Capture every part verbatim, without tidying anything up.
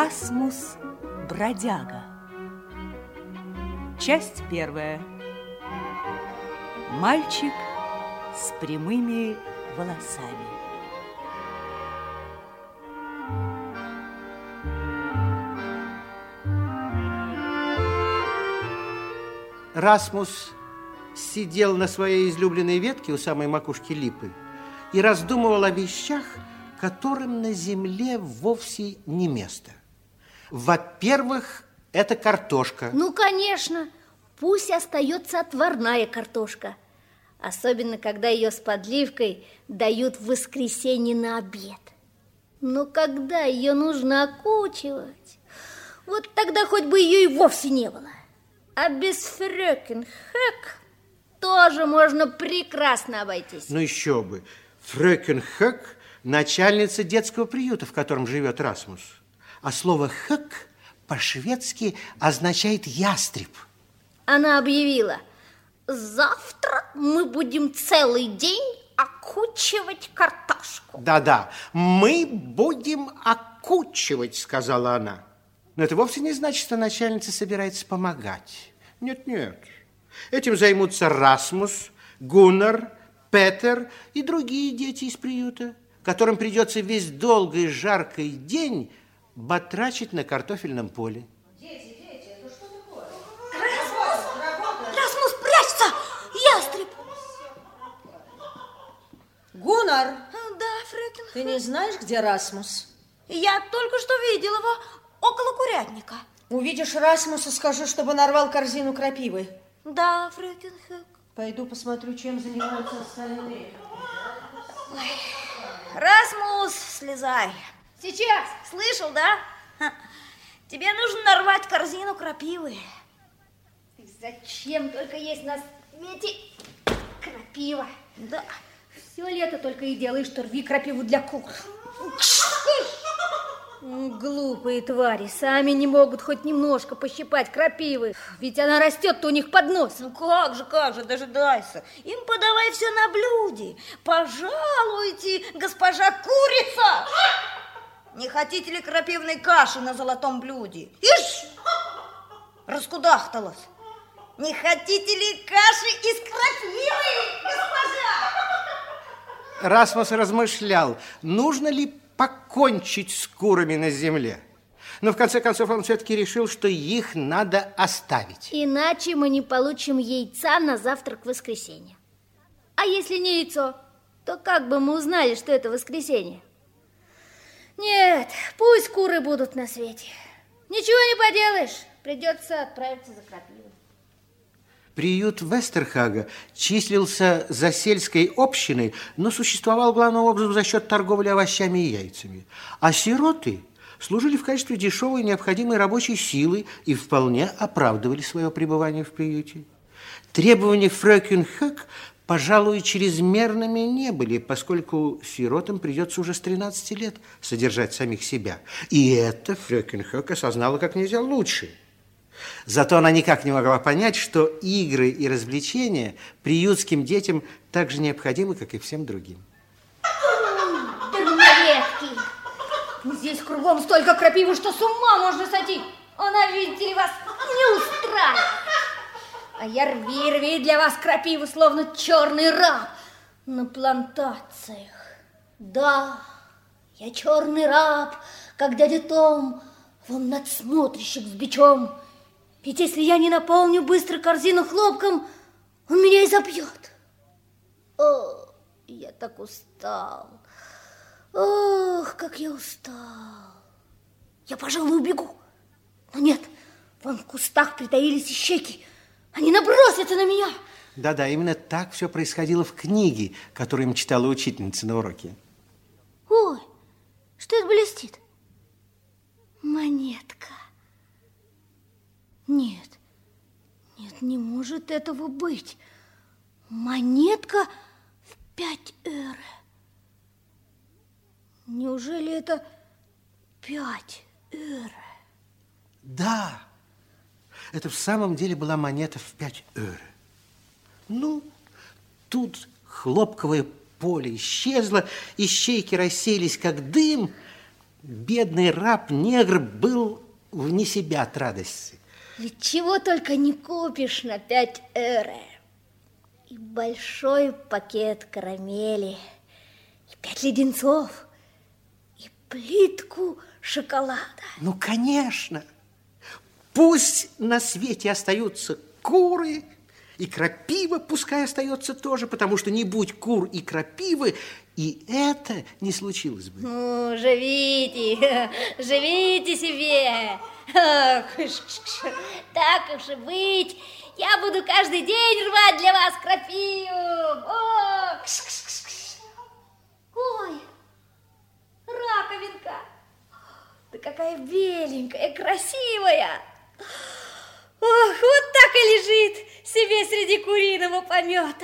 Расмус бродяга. Часть первая. Мальчик с прямыми волосами. Расмус сидел на своей излюбленной ветке у самой макушки липы и раздумывал о вещах, которым на земле вовсе не место. Во-первых, это картошка. Ну, конечно, пусть остается отварная картошка. Особенно, когда ее с подливкой дают в воскресенье на обед. Но когда ее нужно окучивать, вот тогда хоть бы ее и вовсе не было. А без фрёкен Хэк тоже можно прекрасно обойтись. Ну еще бы. Фрёкен Хэк – начальница детского приюта, в котором живет Расмус. А слово «хэк» по-шведски означает «ястреб». Она объявила: завтра мы будем целый день окучивать картошку. Да-да, мы будем окучивать, сказала она. Но это вовсе не значит, что начальница собирается помогать. Нет-нет. Этим займутся Расмус, Гуннар, Петер и другие дети из приюта, которым придется весь долгий жаркий день батрачить на картофельном поле. Дети, дети, это что такое? Расмус! Расмус, прячься! Ястреб! Гуннар! Да, фрёкен. Ты не знаешь, где Расмус? Я только что видела его около курятника. Увидишь Расмуса, скажи, чтобы нарвал корзину крапивы. Да, фрёкен Хэк. Пойду посмотрю, чем занимаются остальные. Ой. Расмус, слезай. Сейчас. Слышал, да? Ха. Тебе нужно нарвать корзину крапивы. И зачем только есть на свете крапива? Да. Все лето только и делаешь, что рви крапиву для кур. Глупые твари, сами не могут хоть немножко пощипать крапивы, ведь она растет-то у них под носом. Ну как же, как же, дожидайся. Им подавай все на блюде. Пожалуйте, госпожа курица. Не хотите ли крапивной каши на золотом блюде? Ишь, раскудахталась. Не хотите ли каши из крапивы, госпожа? Расмус размышлял, нужно ли покончить с курами на земле. Но в конце концов он все-таки решил, что их надо оставить. Иначе мы не получим яйца на завтрак в воскресенье. А если не яйцо, то как бы мы узнали, что это воскресенье? Нет, пусть куры будут на свете. Ничего не поделаешь, придется отправиться за крапивой. Приют Вестерхага числился за сельской общиной, но существовал главным образом за счет торговли овощами и яйцами. А сироты служили в качестве дешевой необходимой рабочей силы и вполне оправдывали свое пребывание в приюте. Требования фрёкен Хэк, пожалуй, чрезмерными не были, поскольку сиротам придется уже с тринадцати лет содержать самих себя. И это фрёкен Хэк осознала как нельзя лучше. Зато она никак не могла понять, что игры и развлечения приютским детям так же необходимы, как и всем другим. Дерноветки! Здесь кругом столько крапивы, что с ума можно сойти. Она, видите ли, вас не устраивает. А я рви, рви для вас крапиву, словно черный раб на плантациях. Да, я черный раб, как дядя Том, вам надсмотрщик с бичом. Ведь если я не наполню быстро корзину хлопком, он меня и забьет. О, я так устал. Ох, как я устал. Я, пожалуй, убегу. Но нет, вон в кустах притаились ищейки. Они набросятся на меня. Да-да, именно так все происходило в книге, которую им читала учительница на уроке. Ой, что это блестит? Монетка. Нет, нет, не может этого быть. Монетка в пять эре. Неужели это пять эре? Да, это в самом деле была монета в пять эре. Ну, тут хлопковое поле исчезло, ищейки рассеялись, как дым, Бедный раб-негр был вне себя от радости. Ведь чего только не купишь на пять эре. И большой пакет карамели, и пять леденцов, и плитку шоколада. Ну, конечно. Пусть на свете остаются куры, и крапива пускай остается тоже, потому что не будь кур и крапивы, и это не случилось бы. Ну, живите, живите себе. Ах, так уж и быть, я буду каждый день рвать для вас крапиву. О, кш, кш, кш, кш. Ой, раковинка. Да какая беленькая, красивая. Ох, вот так и лежит себе среди куриного помета.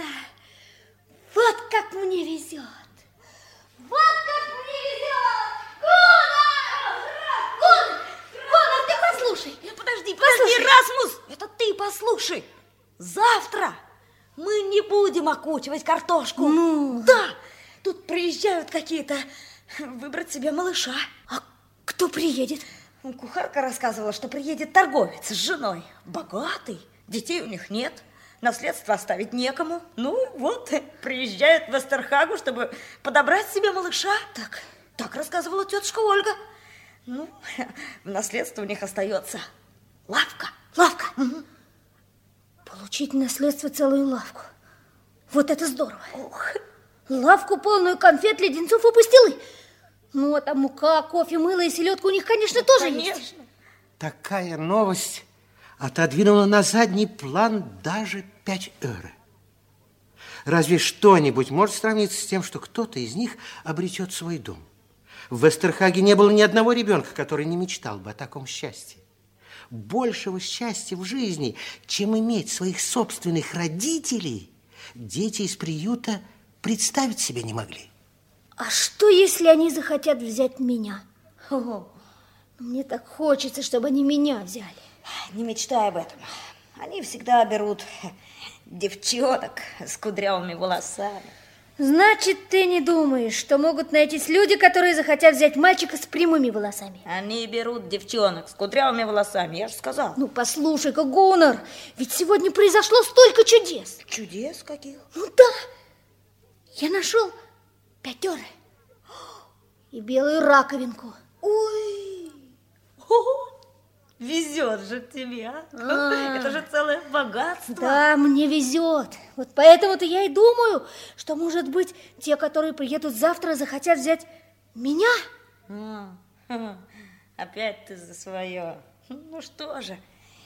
Вот как мне везет. Вот как мне везет. Гуннар! Гуннар! Гуннар, ты послушай. Подожди, подожди, Послушай. Расмус, это ты послушай. Завтра мы не будем окучивать картошку. Ну? Да, тут приезжают какие-то выбрать себе малыша. А кто приедет? Кухарка рассказывала, что приедет торговец с женой. Богатый, детей у них нет, наследство оставить некому. Ну вот, приезжают в Эстерхагу, чтобы подобрать себе малыша. Так, так рассказывала тетушка Ольга. Ну, в наследство у них остается лавка. Лавка? Угу. Получить в наследство целую лавку. Вот это здорово. Ох. Лавку, полную конфет, леденцов и пастилы. Ну, а там мука, кофе, мыло и селедка у них, конечно, тоже Конечно. есть. Такая новость отодвинула на задний план даже пять эре. Разве что-нибудь может сравниться с тем, что кто-то из них обретет свой дом? В Эстерхаге не было ни одного ребенка, который не мечтал бы о таком счастье. Большего счастья в жизни, чем иметь своих собственных родителей, дети из приюта представить себе не могли. А что, если они захотят взять меня? О, мне так хочется, чтобы они меня взяли. Не мечтай об этом. Они всегда берут девчонок с кудрявыми волосами. Значит, ты не думаешь, что могут найтись люди, которые захотят взять мальчика с прямыми волосами? Они берут девчонок с кудрявыми волосами, я же сказала. Ну, послушай-ка, Гуннар, ведь сегодня произошло столько чудес. Чудес каких? Ну да, я нашел пятеры и белую раковинку. Ой, о, везет же тебе, а? А. Это же целое богатство. Да, мне везет. Вот поэтому-то я и думаю, что, может быть, те, которые приедут завтра, захотят взять меня. А, опять ты за свое. Ну что же,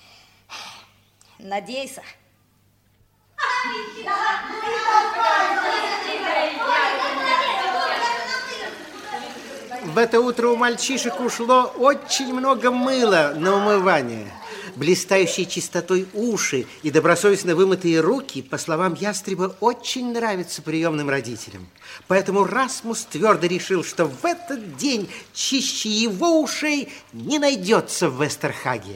надейся. В это утро у мальчишек ушло очень много мыла на умывание. Блистающие чистотой уши и добросовестно вымытые руки, по словам ястреба, очень нравятся приемным родителям. Поэтому Расмус твердо решил, что в этот день чище его ушей не найдется в Эстерхаге.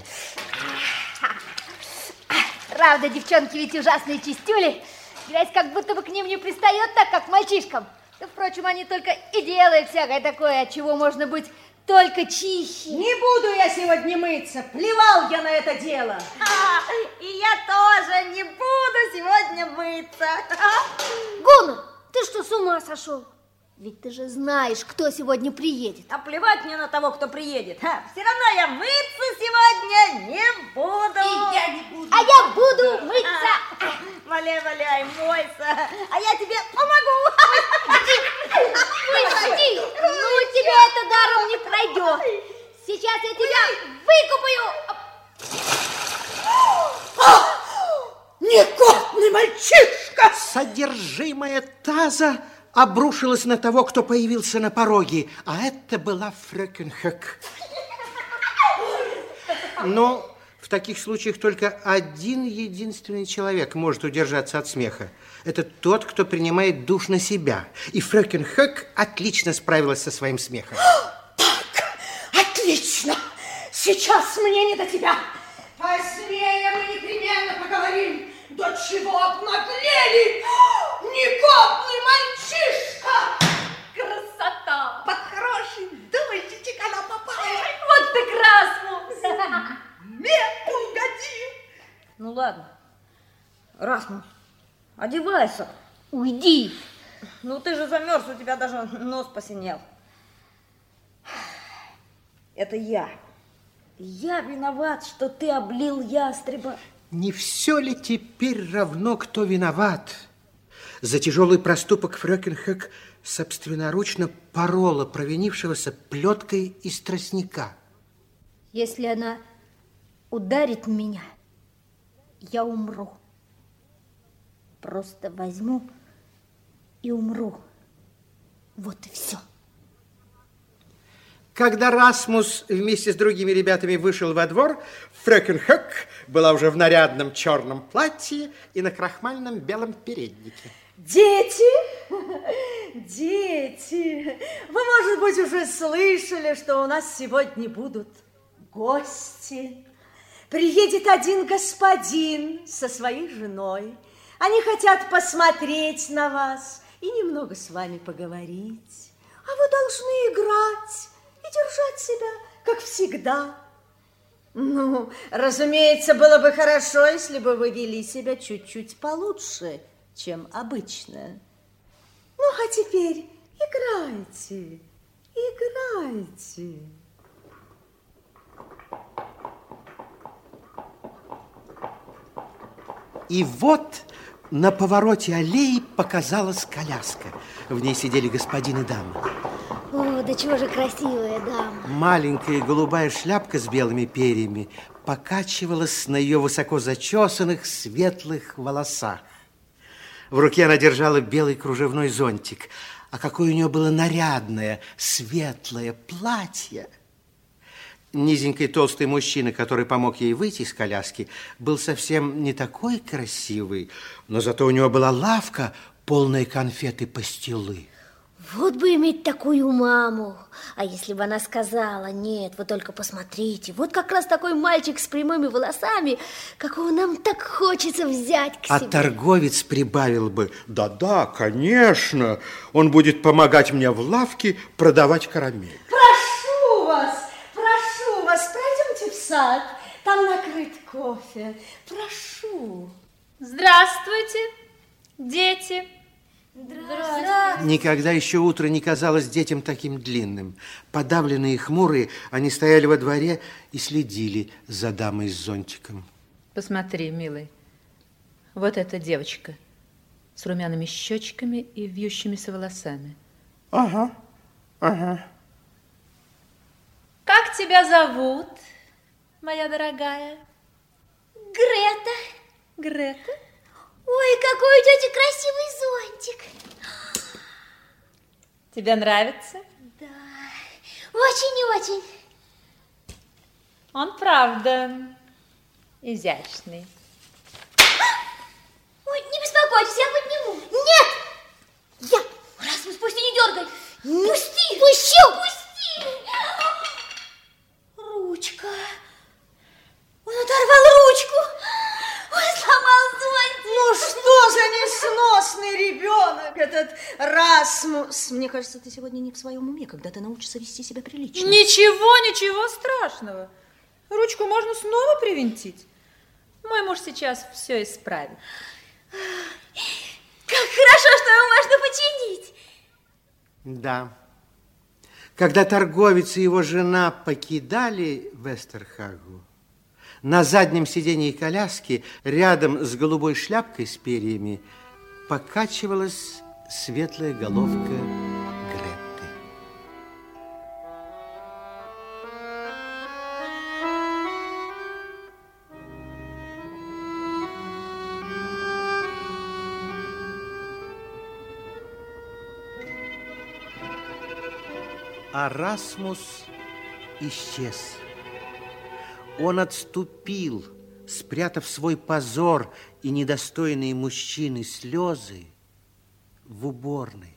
Правда, девчонки ведь ужасные чистюли. Грязь как будто бы к ним не пристает так, как к мальчишкам. Да, впрочем, они только и делают всякое такое, от чего можно быть только чище. Не буду я сегодня мыться, плевал я на это дело. А, и я тоже не буду сегодня мыться. Гуннар, ты что, с ума сошел? Ведь ты же знаешь, кто сегодня приедет. А плевать мне на того, кто приедет. А, все равно я мыться сегодня не буду. И я не буду. А я буду мыться. А, валяй, валяй, мойся. А я тебе помогу. Пусти. Ну, тебе это даром не пройдет. Сейчас я тебя выкупаю. Некотный мальчишка! Содержимое таза обрушилась на того, кто появился на пороге, а это была фрöken Höck. Но в таких случаях только один единственный человек может удержаться от смеха. Это тот, кто принимает душ на себя. И фрöken Höck отлично справилась со своим смехом. Так, отлично! Сейчас мне не до тебя. Позднее мы непременно поговорим. До чего обнаглели? Негодный мальчишка! Красота! Под хороший дувальчик, Одевайся. Уйди. Ну ты же замерз, у тебя даже нос посинел. Это я. Я виноват, что ты облил ястреба. Не все ли теперь равно, кто виноват? За тяжелый проступок Фрёкинхёк собственноручно порола провинившегося плеткой из тростника. Если она ударит меня, я умру. Просто возьму и умру. Вот и все. Когда Расмус вместе с другими ребятами вышел во двор, Фрёкинхёк была уже в нарядном черном платье и на крахмальном белом переднике. Дети, дети, вы, может быть, уже слышали, что у нас сегодня будут гости. Приедет один господин со своей женой. Они хотят посмотреть на вас и немного с вами поговорить. А вы должны играть и держать себя, как всегда. Ну, разумеется, было бы хорошо, если бы вы вели себя чуть-чуть получше, чем обычно. Ну, а теперь играйте, играйте. И вот на повороте аллеи показалась коляска. В ней сидели господин и дама. О, да чего же красивая дама. Маленькая голубая шляпка с белыми перьями покачивалась на ее высоко зачесанных светлых волосах. В руке она держала белый кружевной зонтик. А какое у нее было нарядное, светлое платье! Низенький толстый мужчина, который помог ей выйти из коляски, был совсем не такой красивый, но зато у него была лавка, полная конфет и пастилы. Вот бы иметь такую маму. А если бы она сказала: нет, вы только посмотрите, вот как раз такой мальчик с прямыми волосами, какого нам так хочется взять к а себе. А торговец прибавил бы: да-да, конечно, он будет помогать мне в лавке продавать карамель. Прошу вас, прошу вас, пройдемте в сад, там накрыт кофе. Прошу. Здравствуйте, дети. Здравствуйте. Никогда еще утро не казалось детям таким длинным. Подавленные и хмурые, они стояли во дворе и следили за дамой с зонтиком. Посмотри, милый, вот эта девочка с румяными щечками и вьющимися волосами. Ага, ага. Как тебя зовут, моя дорогая? Грета. Грета? Ой, какой у тети красивый зонтик. Тебе нравится? Да, очень и очень. Он правда изящный. Ой, не беспокойтесь, я подниму. Нет! Я! Расмус, пусти, не дергай. Пусти! Пущу! Пусти! Ручка. Он оторвал ручку. Он сломал зонтик. Ну что за несносный ребенок этот Расмус. Мне кажется, ты сегодня не в своем уме, когда ты научишься вести себя прилично. Ничего, ничего страшного. Ручку можно снова привинтить. Мой муж сейчас все исправит. Как хорошо, что его можно починить. Да. Когда торговец и его жена покидали Вестерхагу, на заднем сидении коляски, рядом с голубой шляпкой с перьями, покачивалась светлая головка Гретты. А Расмус исчез. Он отступил, спрятав свой позор и недостойные мужчины слезы в уборной.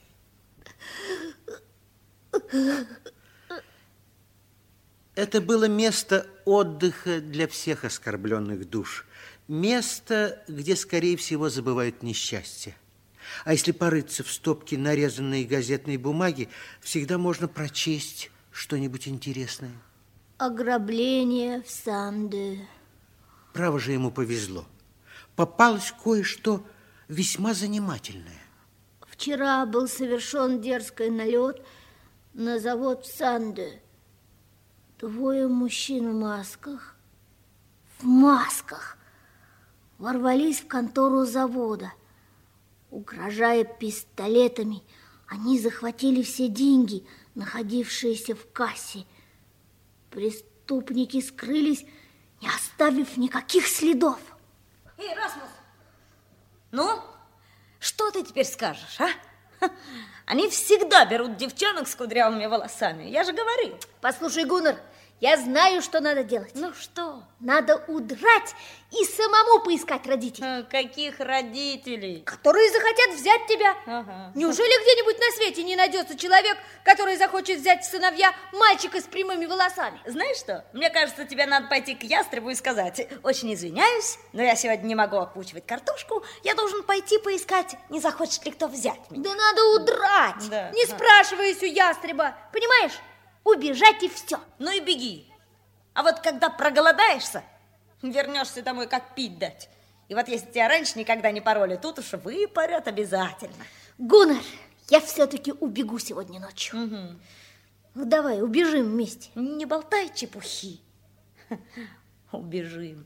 Это было место отдыха для всех оскорбленных душ. Место, где, скорее всего, забывают несчастье. А если порыться в стопке нарезанной газетной бумаги, всегда можно прочесть что-нибудь интересное. Ограбление в Санде. Право же ему повезло. Попалось кое-что весьма занимательное. Вчера был совершен дерзкий налет на завод в Санде. Двое мужчин в масках, в масках, ворвались в контору завода. Угрожая пистолетами, они захватили все деньги, находившиеся в кассе. Преступники скрылись, не оставив никаких следов. Эй, Расмус, ну, что ты теперь скажешь, а? Они всегда берут девчонок с кудрявыми волосами, я же говорил. Послушай, Гуннар, я знаю, что надо делать. Ну что? Надо удрать и самому поискать родителей. А, каких родителей? Которые захотят взять тебя. Ага. Неужели где-нибудь на свете не найдется человек, который захочет взять в сыновья мальчика с прямыми волосами? Знаешь что? Мне кажется, тебе надо пойти к ястребу и сказать: очень извиняюсь, но я сегодня не могу окучивать картошку, я должен пойти поискать, не захочет ли кто взять меня. Да надо удрать, Да. не Ага. спрашиваясь у ястреба. Понимаешь? Убежать и все. Ну и беги. А вот когда проголодаешься, вернешься домой, как пить дать. И вот если тебя раньше никогда не пороли, тут уж выпарят обязательно. Гуннар, я все-таки убегу сегодня ночью. Угу. Ну давай, убежим вместе. Не болтай чепухи. Убежим.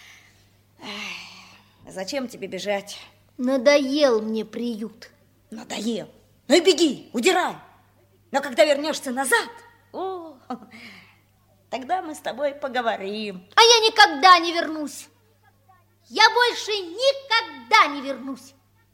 Эх, зачем тебе бежать? Надоел мне приют. Надоел. Ну и беги, удирай. Но когда вернешься назад, о, тогда мы с тобой поговорим. А я никогда не вернусь. Я больше никогда не вернусь.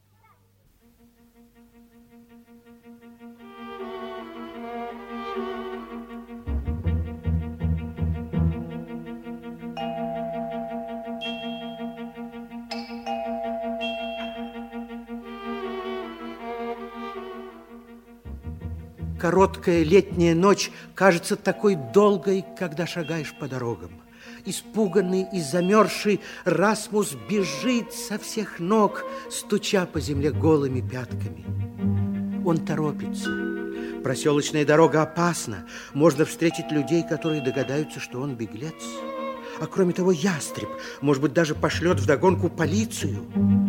Короткая летняя ночь кажется такой долгой, когда шагаешь по дорогам. Испуганный и замерзший Расмус бежит со всех ног, стуча по земле голыми пятками. Он торопится. Проселочная дорога опасна. Можно встретить людей, которые догадаются, что он беглец. А кроме того, ястреб, может быть, даже пошлет вдогонку полицию.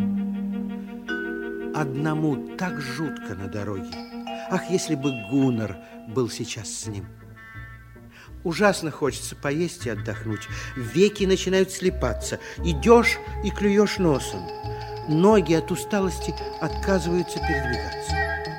Одному так жутко на дороге. Ах, если бы Гуннар был сейчас с ним. Ужасно хочется поесть и отдохнуть. Веки начинают слипаться. Идешь и клюешь носом. Ноги от усталости отказываются передвигаться.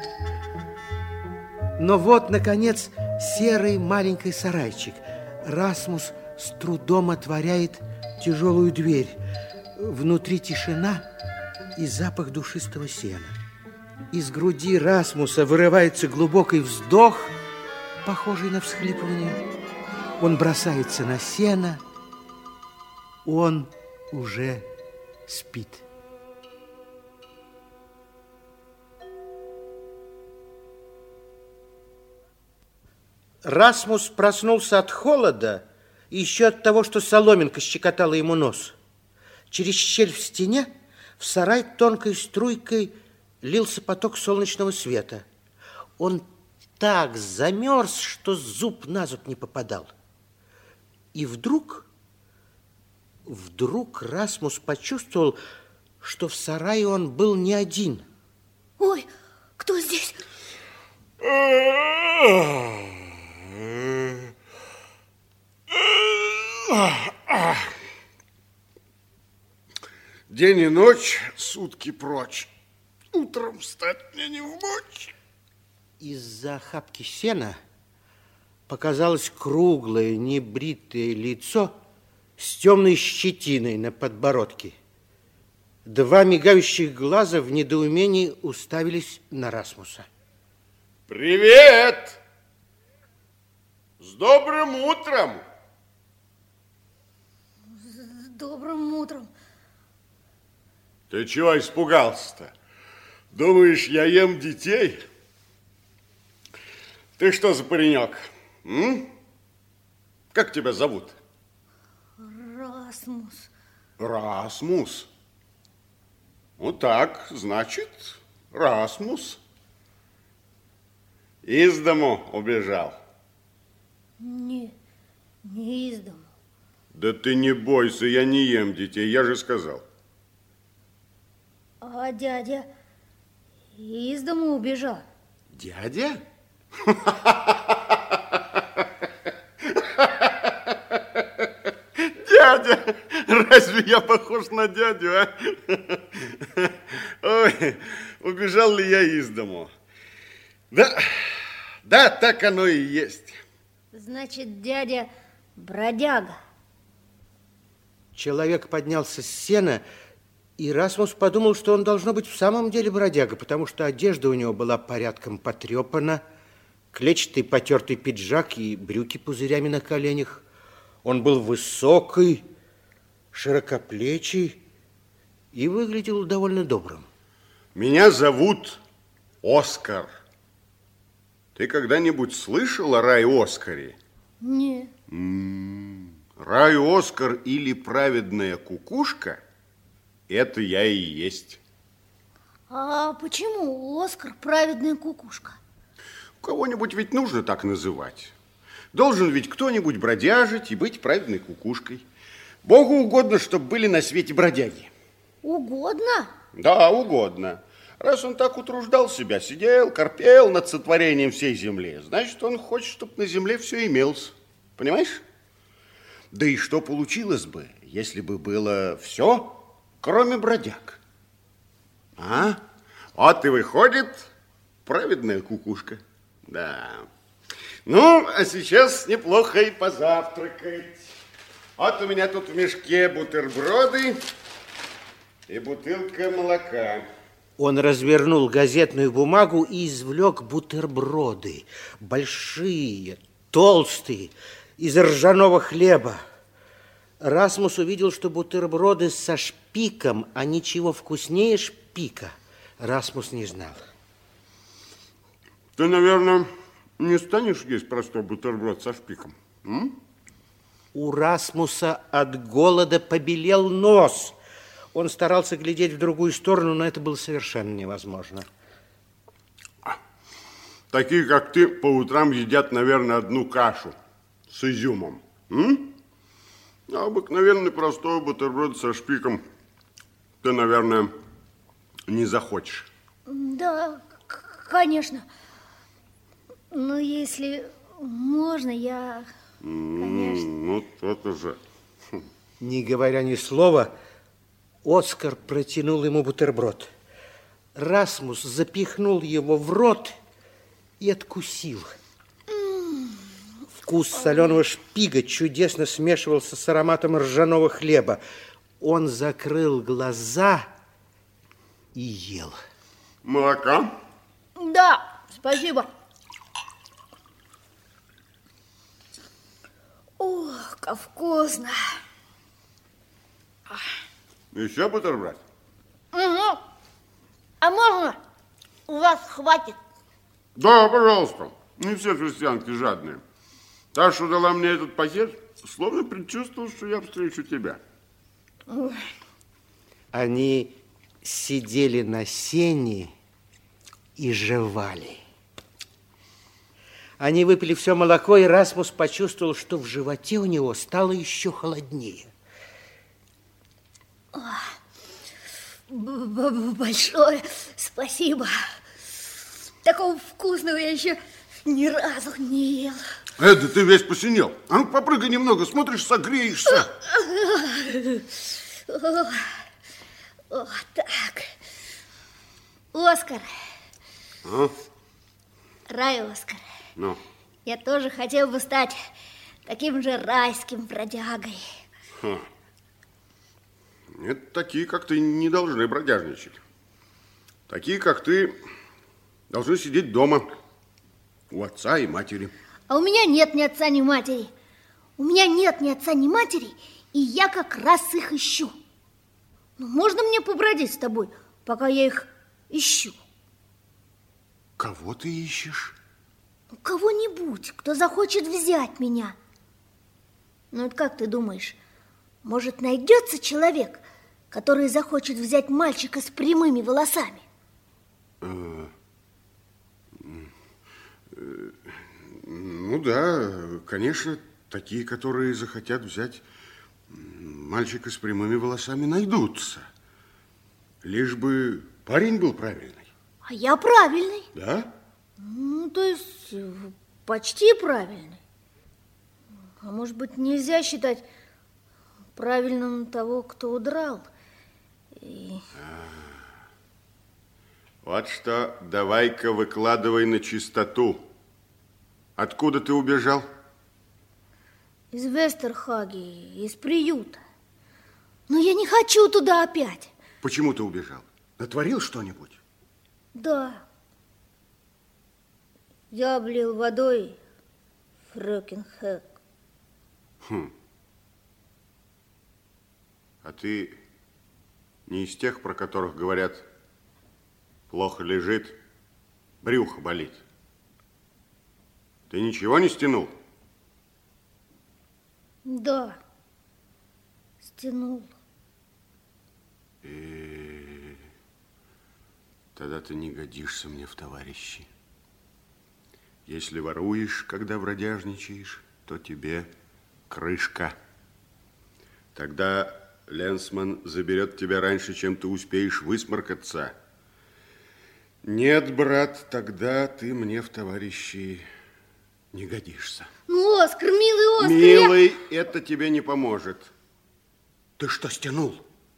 Но вот, наконец, серый маленький сарайчик. Расмус с трудом отворяет тяжелую дверь. Внутри тишина и запах душистого сена. Из груди Расмуса вырывается глубокий вздох, похожий на всхлипывание. Он бросается на сено. Он уже спит. Расмус проснулся от холода и еще от того, что соломинка щекотала ему нос. Через щель в стене в сарай тонкой струйкой лился поток солнечного света. Он так замерз, что зуб на зуб не попадал. И вдруг, вдруг Расмус почувствовал, что в сарае он был не один. Ой, кто здесь? День и ночь, сутки прочь. Утром встать мне не вмочь. Из-за охапки сена показалось круглое, небритое лицо с темной щетиной на подбородке. Два мигающих глаза в недоумении уставились на Расмуса. Привет! С добрым утром! С добрым утром. Ты чего испугался-то? Думаешь, я ем детей? Ты что за паренек? М? Как тебя зовут? Расмус. Расмус. Вот так, значит, Расмус. Из дому убежал. Не, не из дому. Да ты не бойся, я не ем детей, я же сказал. А дядя из дома убежал. Дядя? Дядя! Разве я похож на дядю, а? Ой, убежал ли я из дому? Да, да, так оно и есть. Значит, дядя бродяга. Человек поднялся с сена, и Расмус подумал, что он должно быть в самом деле бродяга, потому что одежда у него была порядком потрепана, клетчатый потертый пиджак и брюки пузырями на коленях. Он был высокий, широкоплечий и выглядел довольно добрым. Меня зовут Оскар. Ты когда-нибудь слышал о Рае Оскаре? Не. М-м, Рай Оскар или праведная кукушка – это я и есть. А почему Оскар праведная кукушка? Кого-нибудь ведь нужно так называть. Должен ведь кто-нибудь бродяжить и быть праведной кукушкой. Богу угодно, чтобы были на свете бродяги. Угодно? Да, угодно. Раз он так утруждал себя, сидел, корпел над сотворением всей земли, значит, он хочет, чтобы на земле все имелось. Понимаешь? Да и что получилось бы, если бы было все, кроме бродяг? А? Вот и выходит праведная кукушка. Да. Ну, а сейчас неплохо и позавтракать. Вот у меня тут в мешке бутерброды и бутылка молока. Он развернул газетную бумагу и извлек бутерброды. Большие, толстые, из ржаного хлеба. Расмус увидел, что бутерброды со шпиком, а ничего вкуснее шпика Расмус не знал. Ты, наверное, не станешь есть простой бутерброд со шпиком? М? У Расмуса от голода побелел нос. Он старался глядеть в другую сторону, но это было совершенно невозможно. Такие, как ты, по утрам едят, наверное, одну кашу с изюмом. М? А обыкновенный простой бутерброд со шпиком ты, наверное, не захочешь. Да, конечно. Но если можно, я, конечно... Ну, то-то же. Не говоря ни слова, Оскар протянул ему бутерброд. Расмус запихнул его в рот и откусил. Вкус соленого шпига чудесно смешивался с ароматом ржаного хлеба. Он закрыл глаза и ел. Молока? Да, спасибо. Ох, как вкусно. Еще бутерброд? Угу. А можно? У вас хватит. Да, пожалуйста. Не все крестьянки жадные. Та, что дала мне этот пакет, словно предчувствовал, что я встречу тебя. Они сидели на сене и жевали. Они выпили все молоко, и Расмус почувствовал, что в животе у него стало еще холоднее. Большое спасибо. Такого вкусного я еще ни разу не ел. Эда, ты весь посинел. А ну попрыгай немного, смотришь, согреешься. Вот так. Оскар. А? Рай Оскар. Ну? Я тоже хотел бы стать таким же райским бродягой. Ха. Нет, такие, как ты, не должны бродяжничать. Такие, как ты, должны сидеть дома у отца и матери. А у меня нет ни отца, ни матери. У меня нет ни отца, ни матери, и я как раз их ищу. Ну, можно мне побродить с тобой, пока я их ищу? Кого ты ищешь? Кого-нибудь, кто захочет взять меня. Ну, вот как ты думаешь, может, найдется человек, который захочет взять мальчика с прямыми волосами? Ну да, конечно, такие, которые захотят взять мальчика с прямыми волосами, найдутся. Лишь бы парень был правильный. А я правильный. Да? Ну, то есть, почти правильный. А может быть, нельзя считать правильным того, кто удрал? И... Вот что, давай-ка выкладывай на чистоту. Откуда ты убежал? Из Вестерхаги, из приюта. Но я не хочу туда опять. Почему ты убежал? Натворил что-нибудь? Да. Я облил водой Фрёкин Хэк. Хм. А ты не из тех, про которых говорят, плохо лежит, брюхо болит. Ты ничего не стянул? Да, стянул. И... Тогда ты не годишься мне в товарищи. Если воруешь, когда бродяжничаешь, то тебе крышка. Тогда Ленсман заберет тебя раньше, чем ты успеешь высморкаться. Нет, брат, тогда ты мне в товарищи не годишься. Ну, Оскар, милый Оскар, Милый, я... это тебе не поможет. Ты что стянул?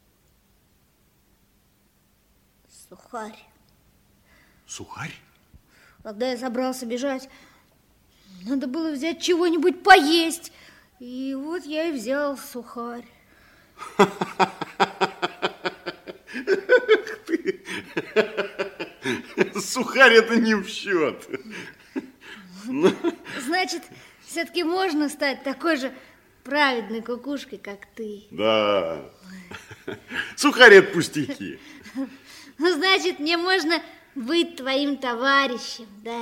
Сухарь. Сухарь? Когда я собрался бежать, надо было взять чего-нибудь поесть. И вот я и взял сухарь. Сухарь это не в счет. Значит, все-таки можно стать такой же праведной кукушкой, как ты. Да. Сухарь это пустяки. Ну, значит, мне можно быть твоим товарищем, да.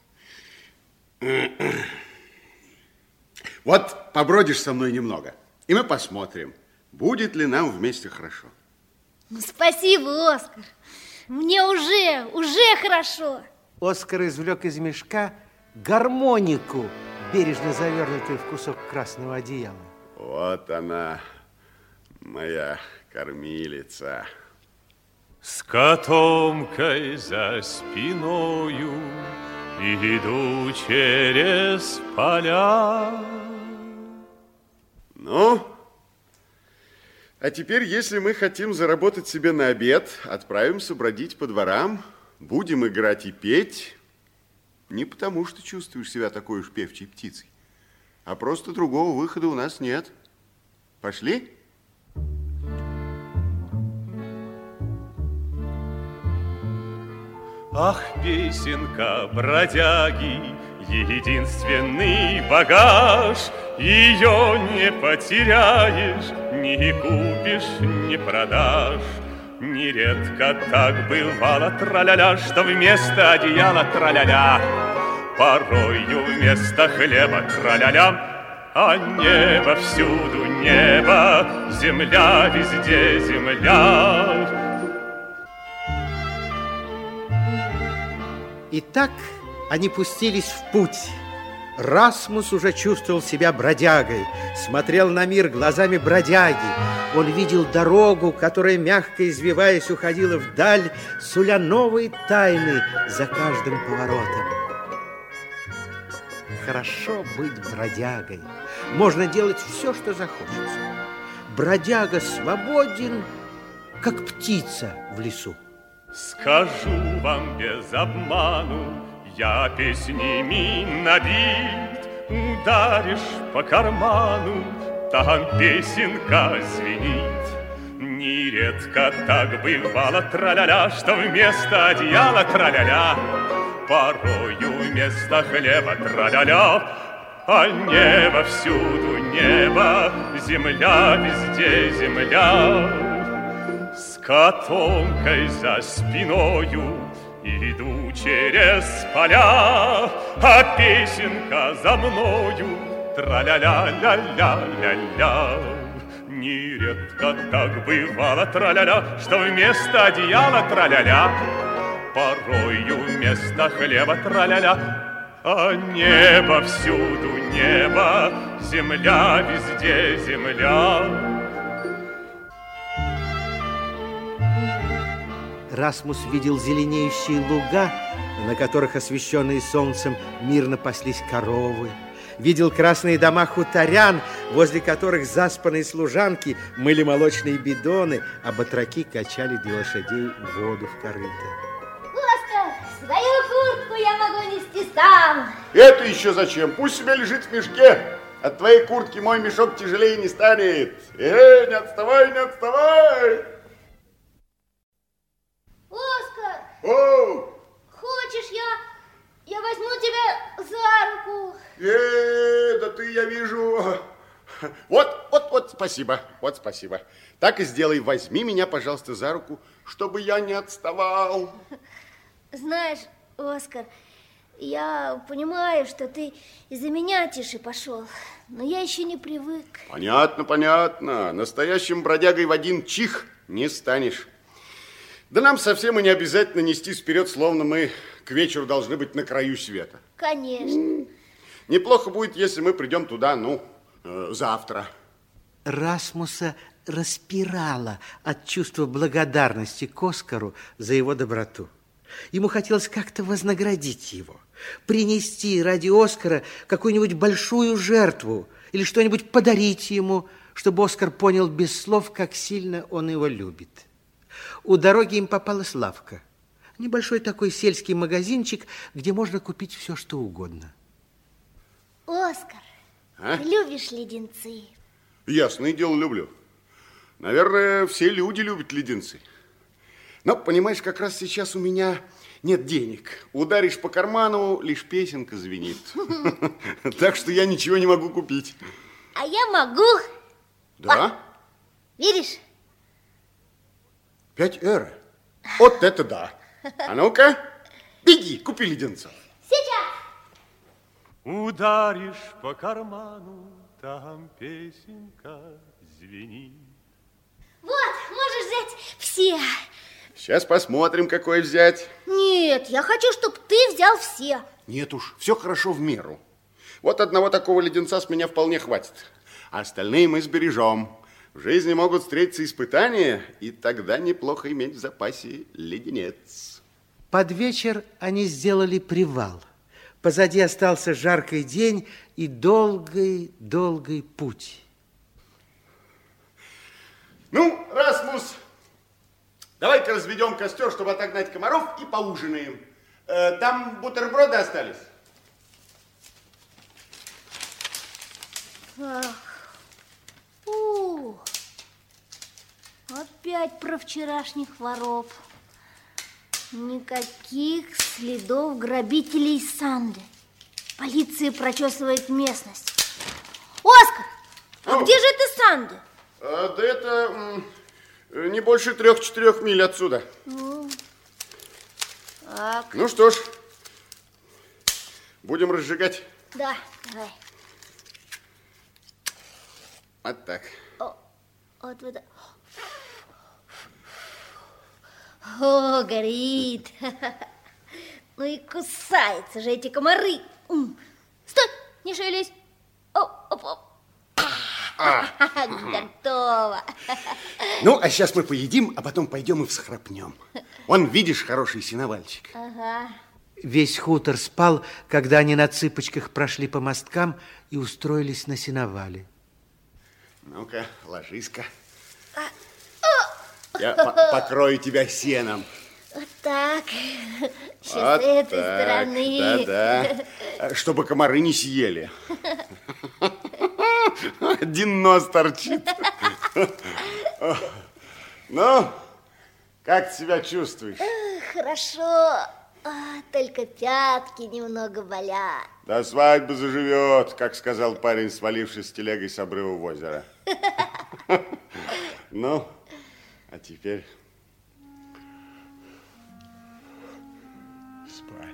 Вот побродишь со мной немного, и мы посмотрим, будет ли нам вместе хорошо. Ну, спасибо, Оскар. Мне уже, уже хорошо. Оскар извлек из мешка гармонику, бережно завернутую в кусок красного одеяла. Вот она, моя кормилица. С котомкой за спиною иду через поля. Ну, а теперь, если мы хотим заработать себе на обед, отправимся бродить по дворам, будем играть и петь, не потому что чувствуешь себя такой уж певчей птицей, а просто другого выхода у нас нет. Пошли? Ах, песенка бродяги, единственный багаж, ее не потеряешь, не купишь, не продашь. Нередко так бывало траля-ля, что вместо одеяла траля-ля, порою вместо хлеба траля-ля, а небо всюду небо, земля везде земля. Итак, они пустились в путь. Расмус уже чувствовал себя бродягой, смотрел на мир глазами бродяги. Он видел дорогу, которая, мягко извиваясь, уходила вдаль, суля новые тайны за каждым поворотом. Хорошо быть бродягой. Можно делать все, что захочется. Бродяга свободен, как птица в лесу. Скажу вам без обману, я песнями набит. Ударишь по карману, там песенка звенит. Нередко так бывало траля-ля, что вместо одеяла траля-ля, порою вместо хлеба траля-ля, а небо всюду небо, земля везде земля. С котомкой за спиною иду через поля, а песенка за мною траля-ля-ля-ля-ля-ля. Нередко так бывало траля-ля, что вместо одеяла траля-ля, порою вместо хлеба траля-ля, а небо всюду небо, земля везде земля. Расмус видел зеленеющие луга, на которых, освещенные солнцем, мирно паслись коровы. Видел красные дома хуторян, возле которых заспанные служанки мыли молочные бидоны, а батраки качали для лошадей воду в корыто. Оскар, свою куртку я могу нести сам. Это еще зачем? Пусть себе лежит в мешке. От твоей куртки мой мешок тяжелее не станет. Эй, не отставай, не отставай! Оскар! О! Хочешь, я, я возьму тебя за руку? Эй, да ты, я вижу... Вот, вот, вот, спасибо, вот, спасибо. Так и сделай, возьми меня, пожалуйста, за руку, чтобы я не отставал. Знаешь, Оскар, я понимаю, что ты из-за меня тише пошел, но я еще не привык. Понятно, понятно. Настоящим бродягой в один чих не станешь. Да нам совсем и не обязательно нестись вперед, словно мы к вечеру должны быть на краю света. Конечно. Неплохо будет, если мы придем туда, ну, э, завтра. Расмуса распирало от чувства благодарности к Оскару за его доброту. Ему хотелось как-то вознаградить его, принести ради Оскара какую-нибудь большую жертву или что-нибудь подарить ему, чтобы Оскар понял без слов, как сильно он его любит. У дороги им попалась лавка. Небольшой такой сельский магазинчик, где можно купить все, что угодно. Оскар, А? ты любишь леденцы? Ясное дело, люблю. Наверное, все люди любят леденцы. Но, понимаешь, как раз сейчас у меня нет денег. Ударишь по карману, лишь песенка звенит. Так что я ничего не могу купить. А я могу. Да? Видишь? Пять эро? Вот это да. А ну-ка, беги, купи леденцов. Сейчас. Ударишь по карману, там песенка звенит. Вот, можешь взять все. Сейчас посмотрим, какой взять. Нет, я хочу, чтобы ты взял все. Нет уж, все хорошо в меру. Вот одного такого леденца с меня вполне хватит. А остальные мы сбережем. В жизни могут встретиться испытания, и тогда неплохо иметь в запасе леденец. Под вечер они сделали привал. Позади остался жаркий день и долгий-долгий путь. Ну, Расмус, давай-ка разведем костер, чтобы отогнать комаров, и поужинаем. Э, там бутерброды остались. Ах. У, опять про вчерашних воров. Никаких следов грабителей Санды. Полиция прочесывает местность. Оскар, а О. где же это Санды? А, да это м, не больше трех-четырех миль отсюда. Ну, так, Ну что ж, будем разжигать. да, давай. Вот так. О, вот это. О, горит. Ну и кусаются же эти комары. М. Стой, не шевелись. О, оп, оп. Готово. Ну, а сейчас мы поедим, а потом пойдем и всхрапнем. Вон, видишь, хороший сеновальчик. Ага. Весь хутор спал, когда они на цыпочках прошли по мосткам и устроились на сеновале. Ну-ка, ложись-ка. Я по- покрою тебя сеном. Вот так. Сейчас Вот с этой так, стороны. да-да. Чтобы комары не съели. Один нос торчит. Ну, как ты себя чувствуешь? Хорошо. А, только пятки немного болят. До свадьбы заживет, как сказал парень, свалившись с телегой с обрыва в озеро. Ну, а теперь спать.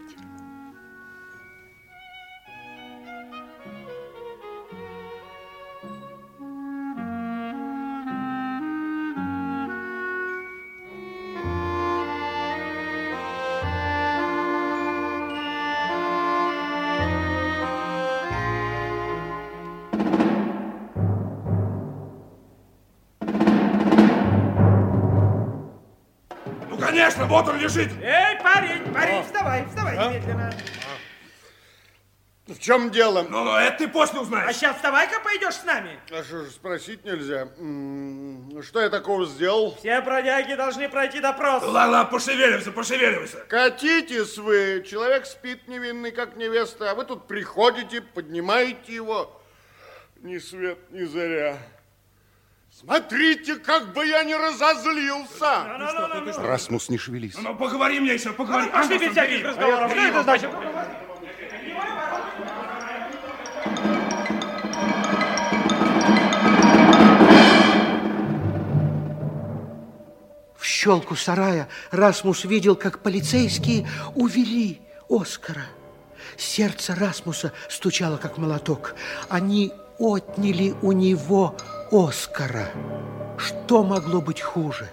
работал, лежит. Эй, парень, парень, вставай, вставай немедленно. В чем дело? Ну, ну, это ты после узнаешь. А сейчас вставай-ка, пойдешь с нами. А что же, спросить нельзя? М-м, что я такого сделал? Все бродяги должны пройти допрос. Ладно, ладно, пошевеливайся, пошевеливайся. Катитесь вы. Человек спит невинный, как невеста, а вы тут приходите, поднимаете его. Ни свет, ни заря. Смотрите, как бы я не разозлился. Ну, ну, ну, ну, ну. Расмус, не шевелись. Ну, поговори мне еще, поговори. Ну, пошли без всяких разговоров. Что это значит? В щелку сарая Расмус видел, как полицейские увели Оскара. Сердце Расмуса стучало, как молоток. Они отняли у него Оскара. Что могло быть хуже?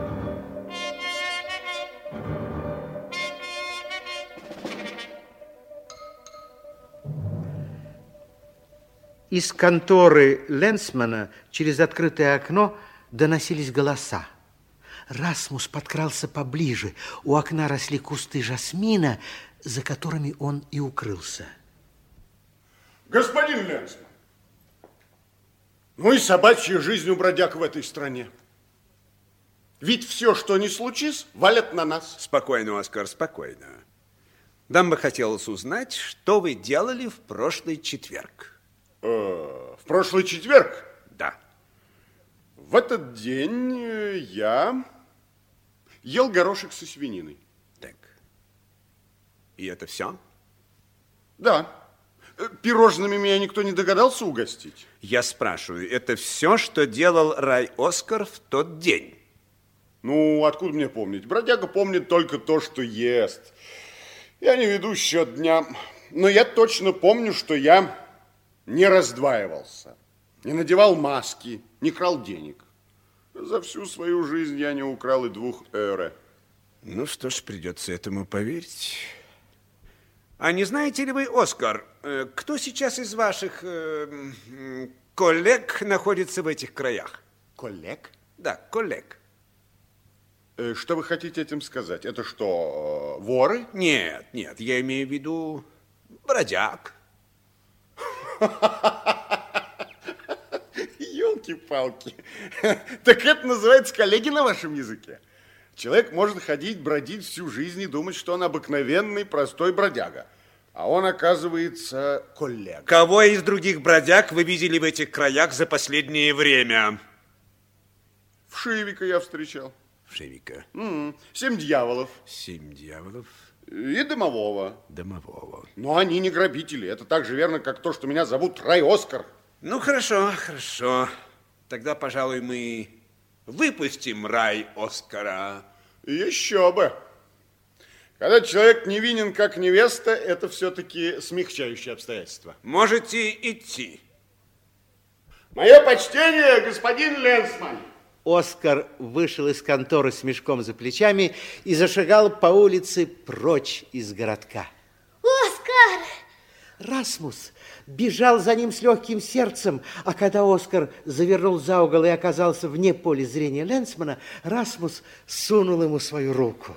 Из конторы Ленсмана через открытое окно доносились голоса. Расмус подкрался поближе. У окна росли кусты жасмина, за которыми он и укрылся. Господин Ленсман, ну и собачья жизнь у бродяг в этой стране. Ведь все, что ни случись, валят на нас. Спокойно, Оскар, спокойно. Нам бы хотелось узнать, что вы делали в прошлый четверг. Э, в прошлый четверг? Да. В этот день я ел горошек со свининой. Так. И это все? Да. Пирожными меня никто не догадался угостить. Я спрашиваю, это все, что делал Рай Оскар в тот день? Ну, откуда мне помнить? Бродяга помнит только то, что ест. Я не веду счет дня. Но я точно помню, что я не раздваивался, не надевал маски, не крал денег. За всю свою жизнь я не украл и двух эре. Ну что ж, придется этому поверить. А не знаете ли вы, Оскар, кто сейчас из ваших э, коллег находится в этих краях? Коллег? Да, коллег. Э, что вы хотите этим сказать? Это что, э, воры? Нет, нет, я имею в виду бродяг. Ёлки-палки. Так это называется коллеги на вашем языке? Человек может ходить, бродить всю жизнь и думать, что он обыкновенный, простой бродяга. А он, оказывается, коллега. Кого из других бродяг вы видели в этих краях за последнее время? Вшивика я встречал. Вшивика. М-м, семь дьяволов. Семь дьяволов. И домового. Домового. Но они не грабители. Это так же верно, как то, что меня зовут Рай Оскар. Ну, хорошо, хорошо. Тогда, пожалуй, мы выпустим Рай Оскара. Еще бы. Когда человек невинен, как невеста, это все-таки смягчающее обстоятельство. Можете идти. Мое почтение, господин Ленсман. Оскар вышел из конторы с мешком за плечами и зашагал по улице прочь из городка. Оскар! Расмус бежал за ним с легким сердцем, а когда Оскар завернул за угол и оказался вне поля зрения Ленсмана, Расмус сунул ему свою руку.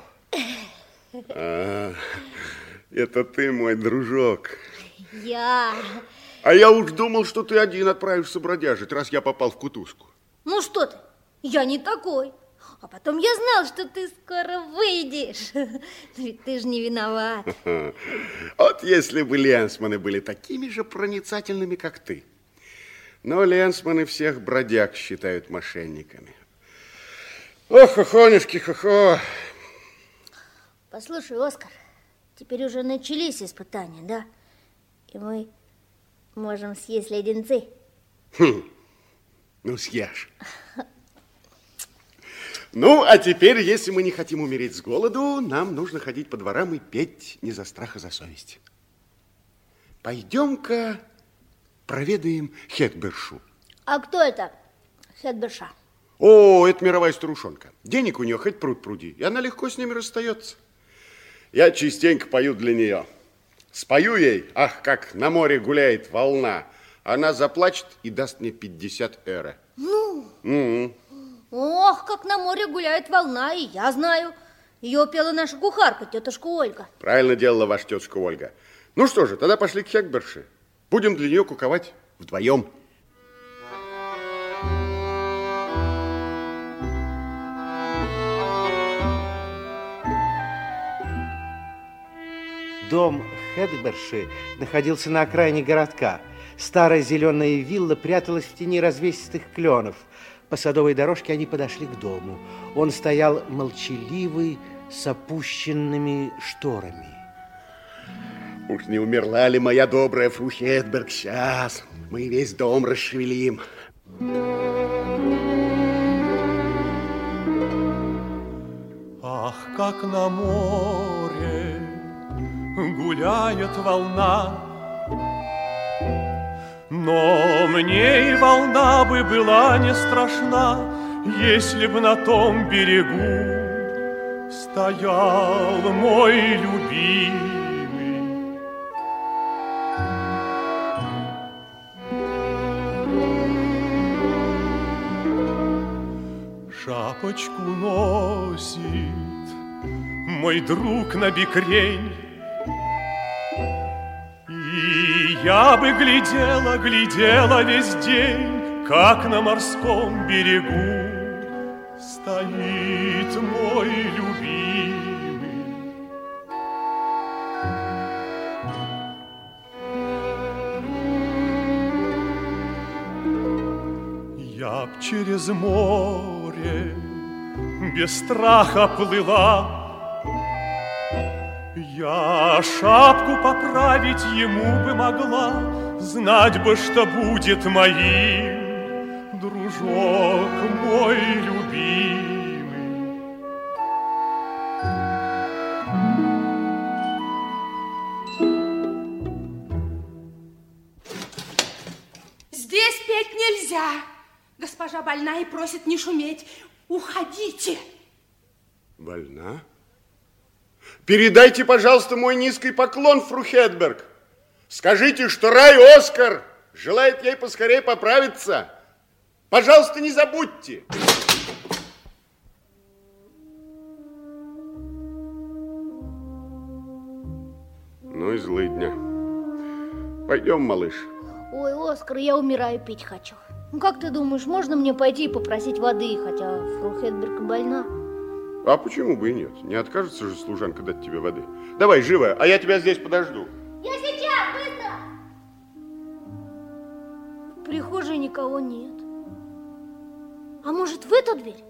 А, это ты, мой дружок. Я. А я уж думал, что ты один отправишься бродяжить, раз я попал в кутузку. Ну что ты, я не такой. А потом я знал, что ты скоро выйдешь. Ведь ты же не виноват. Вот если бы ленсманы были такими же проницательными, как ты. Но ленсманы всех бродяг считают мошенниками. Ох, хохонюшки, хохо. Послушай, Оскар, теперь уже начались испытания, да? И мы можем съесть леденцы. Хм. Ну, съешь. Ну, а теперь, если мы не хотим умереть с голоду, нам нужно ходить по дворам и петь не за страх, а за совесть. Пойдем-ка проведаем Хетбершу. А кто это Хетберша? О, это мировая старушонка. Денег у нее хоть пруд пруди, и она легко с ними расстается. Я частенько пою для нее. Спою ей, ах, как на море гуляет волна. Она заплачет и даст мне пятьдесят эре. Ну? Угу. Ох, как на море гуляет волна, и я знаю. Ее пела наша кухарка, тетушка Ольга. Правильно делала ваша тетушка Ольга. Ну что же, тогда пошли к Хекберше. Будем для нее куковать вдвоем. Дом Хекберши находился на окраине городка. Старая зеленая вилла пряталась в тени развесистых кленов. По садовой дорожке они подошли к дому. Он стоял молчаливый, с опущенными шторами. Уж не умерла ли моя добрая фру Хедберг? Сейчас мы весь дом расшевелим. Ах, как на море гуляет волна, но мне и волна бы была не страшна, если б на том берегу стоял мой любимый. Шапочку носит мой друг на бекрень, и я бы глядела, глядела весь день, как на морском берегу стоит мой любимый. Я б через море без страха плыла, я шапку поправить ему бы могла, знать бы, что будет моим дружок мой любимый. Здесь петь нельзя. Госпожа больна и просит не шуметь. Уходите. Больна? Передайте, пожалуйста, мой низкий поклон, фру Хедберг. Скажите, что Рай Оскар желает ей поскорее поправиться. Пожалуйста, не забудьте. Ну и злыдня. Пойдем, малыш. Ой, Оскар, я умираю, пить хочу. Ну, как ты думаешь, можно мне пойти и попросить воды, хотя фру Хедберг больна? А почему бы и нет? Не откажется же служанка дать тебе воды. Давай, живо, а я тебя здесь подожду. Я сейчас, быстро! В прихожей никого нет. А может, в эту дверь?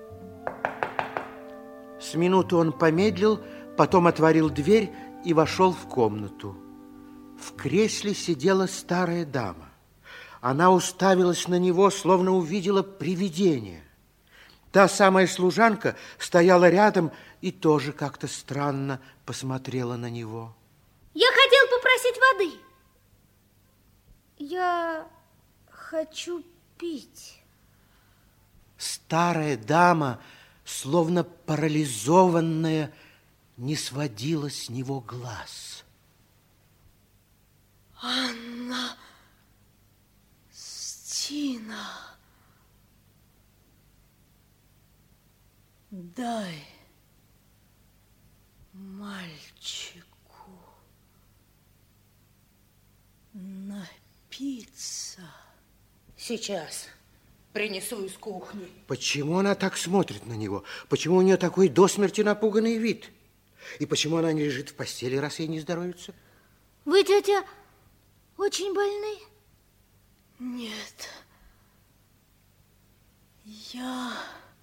С минуту он помедлил, потом отворил дверь и вошел в комнату. В кресле сидела старая дама. Она уставилась на него, словно увидела привидение. Та самая служанка стояла рядом и тоже как-то странно посмотрела на него. Я хотел попросить воды. Я хочу пить. Старая дама, словно парализованная, не сводила с него глаз. Анна Стина, дай мальчику напиться. Сейчас принесу из кухни. Почему она так смотрит на него? Почему у нее такой до смерти напуганный вид? И почему она не лежит в постели, раз ей не здоровится? Вы, тетя, очень больны? Нет. Я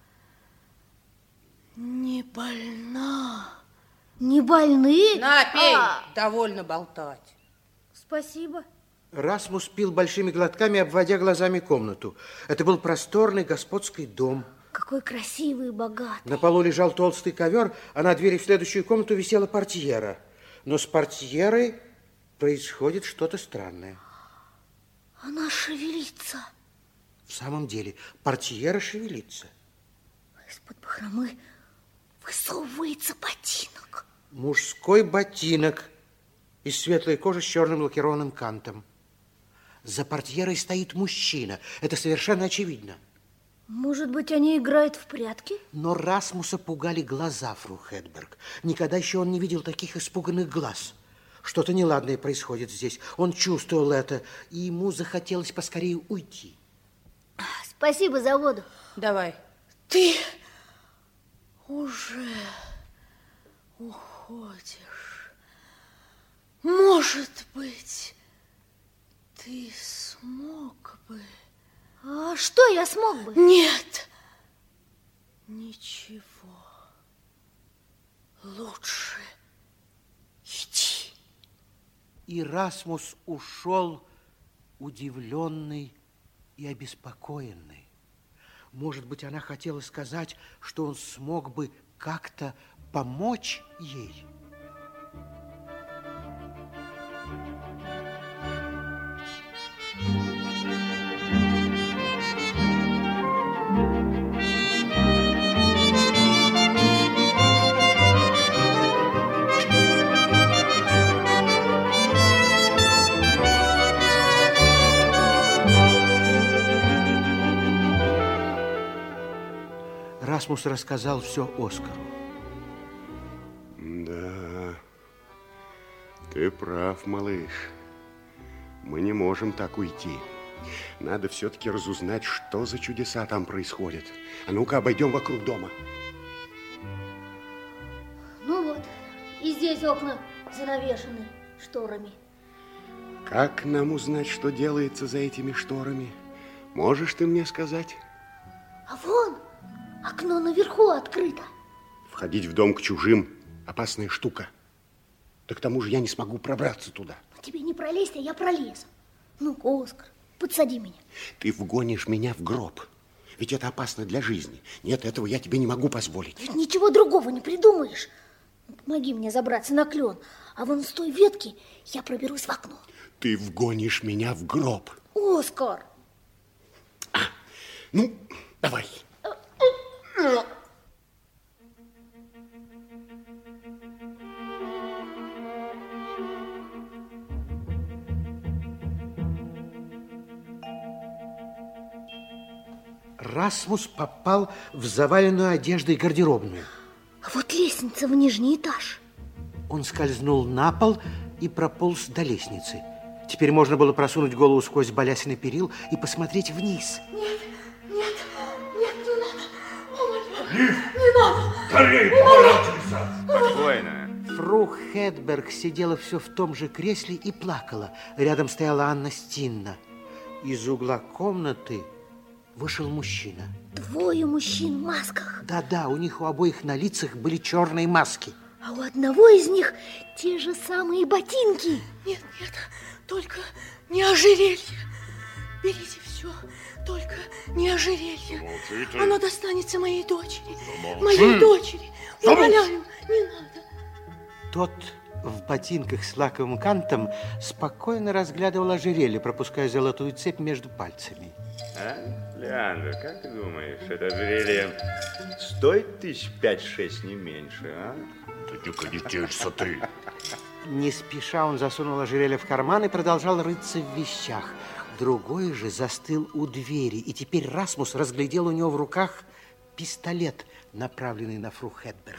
не больна. Не больны? На, пей, А. довольно болтать. Спасибо. Расмус пил большими глотками, обводя глазами комнату. Это был просторный господский дом. Какой красивый и богатый. На полу лежал толстый ковер, а на двери в следующую комнату висела портьера. Но с портьерой происходит что-то странное. Она шевелится. В самом деле, портьера шевелится. Из-под бахромы высовывается ботинок. Мужской ботинок из светлой кожи с черным лакированным кантом. За портьерой стоит мужчина. Это совершенно очевидно. Может быть, они играют в прятки? Но Расмуса пугали глаза, фру Хедберг. Никогда еще он не видел таких испуганных глаз. Что-то неладное происходит здесь. Он чувствовал это, и ему захотелось поскорее уйти. Спасибо за воду. Давай. Ты уже уходишь. Может быть, ты смог бы... А что я смог бы? Нет, ничего. Лучше иди. И Расмус ушел удивленный и обеспокоенный. Может быть, она хотела сказать, что он смог бы как-то помочь ей. Расмус рассказал все Оскару. Да, ты прав, малыш. Мы не можем так уйти. Надо все-таки разузнать, что за чудеса там происходят. А ну-ка, обойдем вокруг дома. Ну вот, и здесь окна занавешены шторами. Как нам узнать, что делается за этими шторами? Можешь ты мне сказать? А вон, окно наверху открыто. Входить в дом к чужим – опасная штука. Да к тому же я не смогу пробраться туда. Тебе не пролезть, а я пролезу. Ну-ка, Оскар, подсади меня. Ты вгонишь меня в гроб. Ведь это опасно для жизни. Нет, этого я тебе не могу позволить. Ведь ничего другого не придумаешь. Помоги мне забраться на клен, а вон с той ветки я проберусь в окно. Ты вгонишь меня в гроб. Оскар! А, ну, давай. Расмус попал в заваленную одеждой гардеробную. А вот лестница в нижний этаж. Он скользнул на пол и прополз до лестницы. Теперь можно было просунуть голову сквозь балясины перил и посмотреть вниз. Нет, нет, нет, не надо. О, Лифт! не надо. Скорей, поворачивайся! Спокойно. Фру Хедберг сидела все в том же кресле и плакала. Рядом стояла Анна Стинна. Из угла комнаты вышел мужчина. Двое мужчин в масках. Да-да, у них у обоих на лицах были черные маски. А у одного из них те же самые ботинки. Нет, нет, только не ожерелье. Берите все, только не ожерелье. Замолчите. Оно достанется моей дочери. Замолчи. Моей дочери. Умоляю, не надо. Тот в ботинках с лаковым кантом спокойно разглядывал ожерелье, пропуская золотую цепь между пальцами. А, Леандр, как ты думаешь, это ожерелье стоит тысяч пять-шесть, не меньше, а? Да не конетельца ты. Не спеша он засунул ожерелье в карман и продолжал рыться в вещах. Другой же застыл у двери, и теперь Расмус разглядел у него в руках пистолет, направленный на фру Хедберг.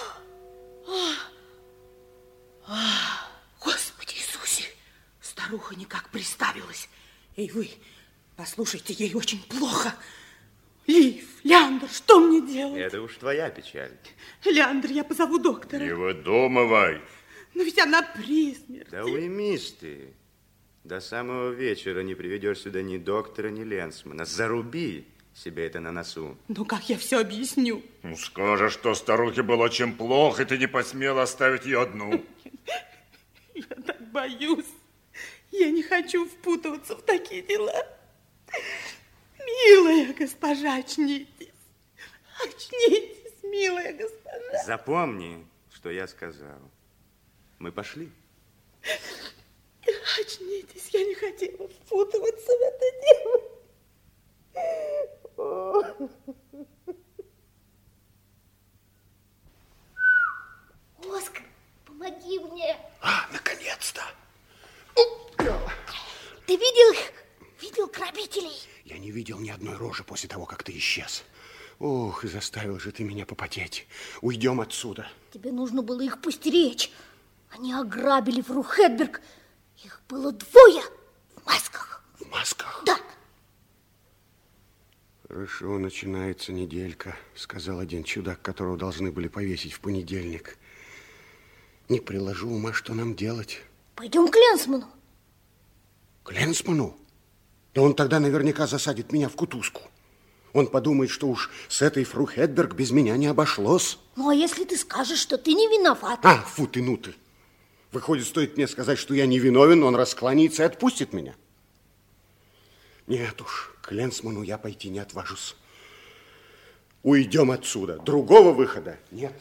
Господи Иисусе, старуха никак приставилась. Эй, вы, послушайте, ей очень плохо. Лив, Леандр, что мне делать? Это уж твоя печаль. Леандр, я позову доктора. Не выдумывай. Но ведь она при смерти. Да уймись ты. До самого вечера не приведешь сюда ни доктора, ни Ленсмана. Заруби себе это на носу. Ну, как я все объясню? Ну, скажешь, что старухе было чем плохо, и ты не посмела оставить ее одну. Я так боюсь. Я не хочу впутываться в такие дела. Милая госпожа, очнитесь. Очнитесь, милая госпожа. Запомни, что я сказал. Мы пошли. Очнитесь, я не хотела впутываться в это дело. Оскар, помоги мне. А, наконец-то. Ты видел их? Видел грабителей? Я не видел ни одного. одной рожи после того, как ты исчез. Ох, и заставил же ты меня попотеть. Уйдем отсюда. Тебе нужно было их постеречь. Они ограбили фру Хедберг. Их было двое в масках. В масках? Да. Хорошо, начинается неделька, сказал один чудак, которого должны были повесить в понедельник. Не приложу ума, что нам делать. Пойдем к Ленсману. К Ленсману? Да он тогда наверняка засадит меня в кутузку. Он подумает, что уж с этой фру Хедберг без меня не обошлось. Ну, а если ты скажешь, что ты не виноват? А, фу ты, ну ты. Выходит, стоит мне сказать, что я не виновен, он раскланяется и отпустит меня. Нет уж, к Ленсману я пойти не отважусь. Уйдем отсюда. Другого выхода нет.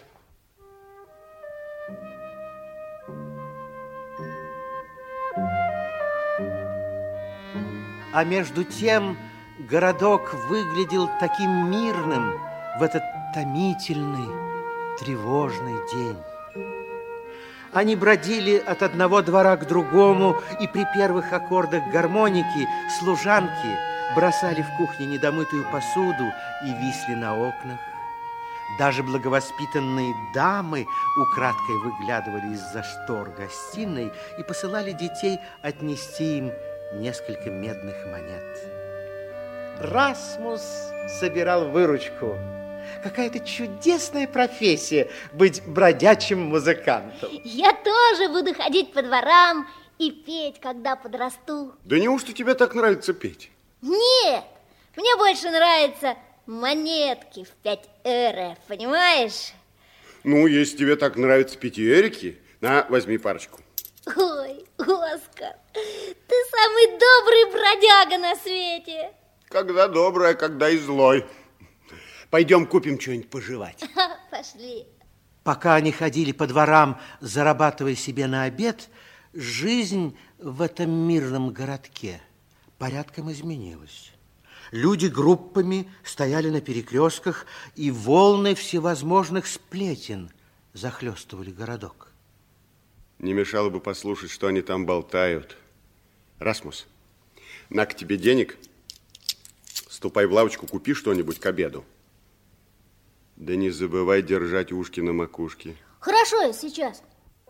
А между тем городок выглядел таким мирным в этот томительный, тревожный день. Они бродили от одного двора к другому, и при первых аккордах гармоники служанки бросали в кухне недомытую посуду и висли на окнах. Даже благовоспитанные дамы украдкой выглядывали из-за штор гостиной и посылали детей отнести им несколько медных монет. Расмус собирал выручку. Какая-то чудесная профессия быть бродячим музыкантом. Я тоже буду ходить по дворам и петь, когда подрасту. Да неужто тебе так нравится петь? Нет, мне больше нравятся монетки в пять эре, понимаешь? Ну, если тебе так нравятся пятиэрики, на, возьми парочку. Ой, Оскар, ты самый добрый бродяга на свете. Когда добрый, а когда и злой. Пойдем купим что-нибудь пожевать. Пошли. Пока они ходили по дворам, зарабатывая себе на обед, жизнь в этом мирном городке порядком изменилась. Люди группами стояли на перекрестках, и волны всевозможных сплетен захлестывали городок. Не мешало бы послушать, что они там болтают. Расмус, на к тебе денег. Ступай в лавочку, купи что-нибудь к обеду. Да не забывай держать ушки на макушке. Хорошо, я сейчас.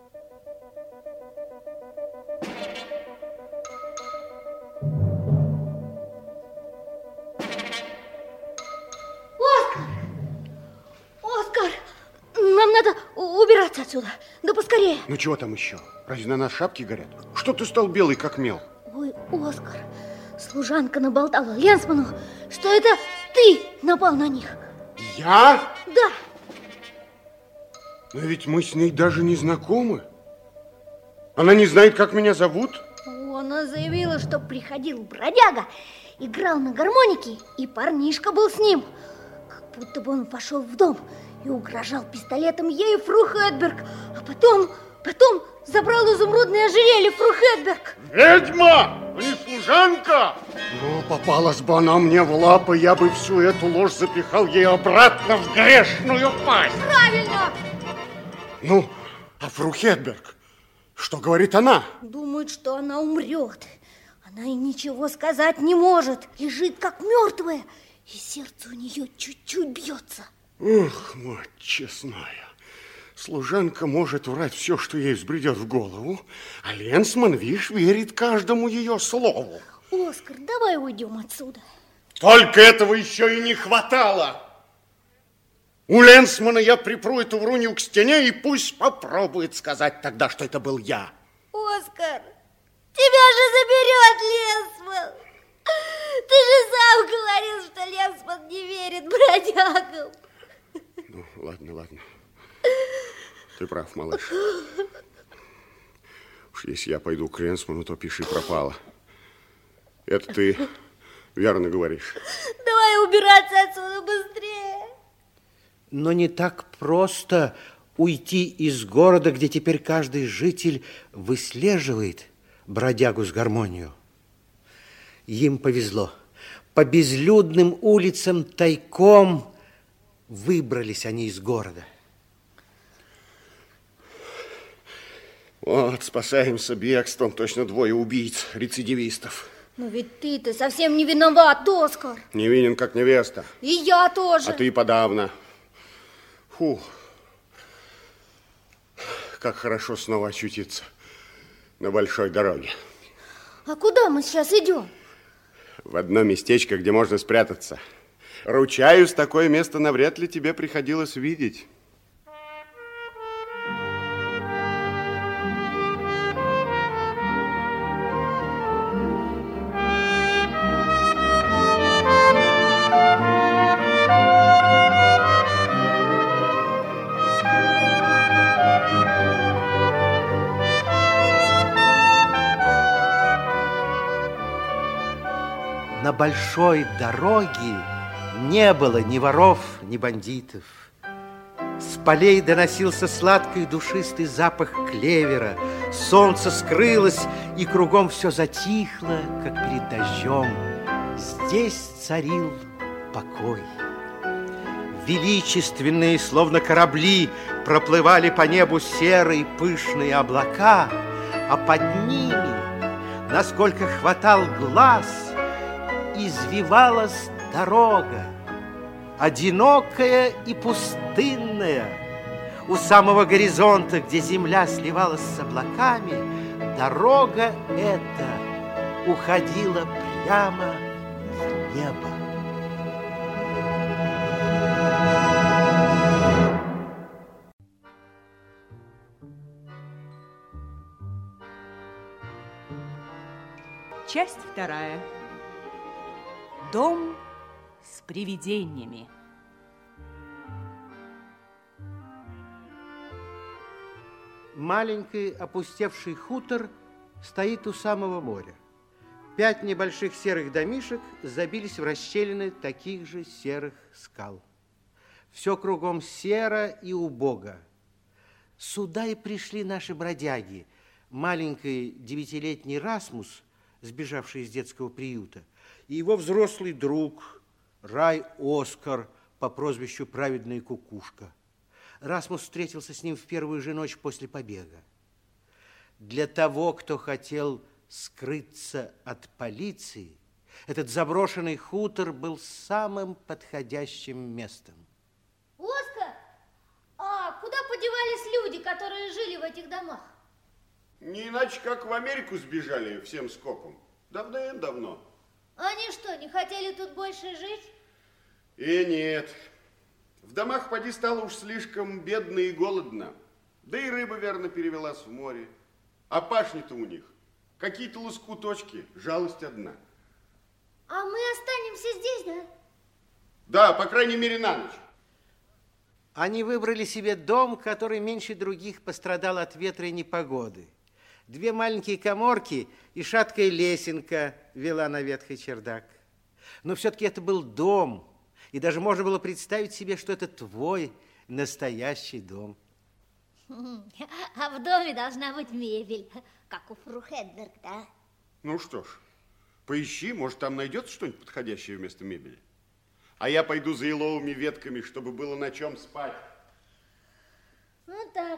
Оскар! Оскар! Нам надо убираться отсюда. Да поскорее. Ну чего там еще? Разве на нас шапки горят? Что ты стал белый, как мел? Ой, Оскар, служанка наболтала Ленсману, что это ты напал на них. Я? Да. Но ведь мы с ней даже не знакомы. Она не знает, как меня зовут? Она заявила, что приходил бродяга, играл на гармонике, и парнишка был с ним. Как будто бы он пошел в дом и угрожал пистолетом ей, фру Хедберг, а потом, потом забрал изумрудное ожерелье фру Хедберг. Ведьма, а не служанка! Ну, попалась бы она мне в лапы, я бы всю эту ложь запихал ей обратно в грешную пасть. Правильно! Ну, а фру Хедберг, что говорит она? Думает, что она умрет. Она и ничего сказать не может. Лежит, как мертвая, и сердце у нее чуть-чуть бьется. Ох, мать честная. Служанка может врать все, что ей взбредет в голову, а Ленсман, видишь, верит каждому ее слову. Оскар, давай уйдем отсюда. Только этого еще и не хватало. У Ленсмана я припру эту врунью к стене, и пусть попробует сказать тогда, что это был я. Оскар, тебя же заберет Ленсман. Ты же сам говорил, что Ленсман не верит бродягам. Ну, ладно, ладно. Ты прав, малыш. Уж если я пойду к Ленсману, то пиши пропало. Это ты верно говоришь. Давай убираться отсюда быстрее. Но не так просто уйти из города, где теперь каждый житель выслеживает бродягу с гармонию. Им повезло. По безлюдным улицам тайком выбрались они из города. Вот, спасаемся бегством, точно двое убийц, рецидивистов. Но ведь ты-то совсем не виноват, Оскар. Невинен, как невеста. И я тоже. А ты подавно. Фу. Как хорошо снова очутиться на большой дороге. А куда мы сейчас идем? В одно местечко, где можно спрятаться. Ручаюсь, такое место навряд ли тебе приходилось видеть. На большой дороге не было ни воров, ни бандитов. С полей доносился сладкий душистый запах клевера. Солнце скрылось, и кругом все затихло, как перед дождем. Здесь царил покой. Величественные, словно корабли, проплывали по небу серые пышные облака, а под ними, насколько хватал глаз, извивалась дорога, одинокая и пустынная. У самого горизонта, где земля сливалась с облаками, дорога эта уходила прямо в небо. Часть вторая. Дом с привидениями. Маленький опустевший хутор стоит у самого моря. Пять небольших серых домишек забились в расщелины таких же серых скал. Все кругом серо и убого. Сюда и пришли наши бродяги. Маленький девятилетний Расмус, сбежавший из детского приюта, и его взрослый друг Рай Оскар по прозвищу Праведная Кукушка. Расмус встретился с ним в первую же ночь после побега. Для того, кто хотел скрыться от полиции, этот заброшенный хутор был самым подходящим местом. Оскар, а куда подевались люди, которые жили в этих домах? Не иначе, как в Америку сбежали всем скопом. Давным-давно. Они что, не хотели тут больше жить? И нет. В домах поди стало уж слишком бедно и голодно. Да и рыба, верно, перевелась в море. А пашни-то у них какие-то лоскуточки, жалость одна. А мы останемся здесь, да? Да, по крайней мере, на ночь. Они выбрали себе дом, который меньше других пострадал от ветра и непогоды. Две маленькие каморки и шаткая лесенка вела на ветхий чердак. Но все-таки это был дом, и даже можно было представить себе, что это твой настоящий дом. А в доме должна быть мебель, как у фру Хедберг, да? Ну что ж, поищи, может, там найдется что-нибудь подходящее вместо мебели. А я пойду за еловыми ветками, чтобы было на чем спать. Ну так,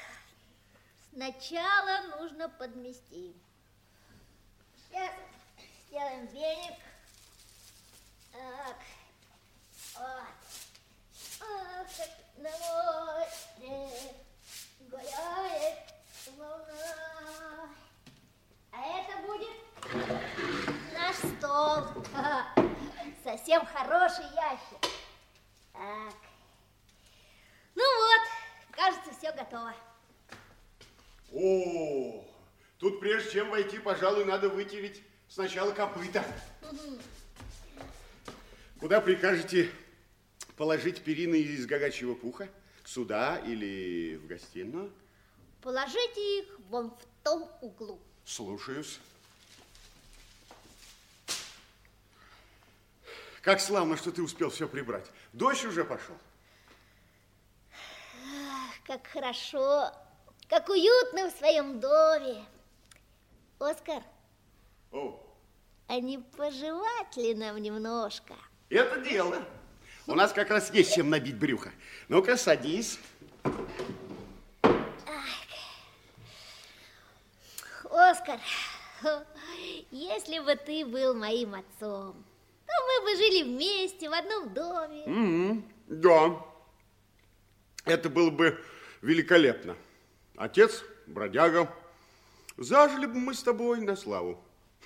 сначала нужно подмести. Сейчас сделаем веник. Так, вот. Ах, на море гуляет волна. А это будет наш стол. Совсем хороший ящик. Так. Ну вот, кажется, все готово. О, тут прежде чем войти, пожалуй, надо вытереть сначала копыта. Угу. Куда прикажете положить перины из гагачьего пуха? Сюда или в гостиную? Положите их вон в том углу. Слушаюсь. Как славно, что ты успел все прибрать. Дождь уже пошел. Ах, как хорошо, как уютно в своем доме. Оскар, О. а не пожевать ли нам немножко? Это дело. У нас как раз есть чем набить брюхо. Ну-ка, садись. Оскар, Если бы ты был моим отцом, то мы бы жили вместе в одном доме. Mm-hmm. Да, это было бы великолепно. Отец, бродяга, зажили бы мы с тобой на славу.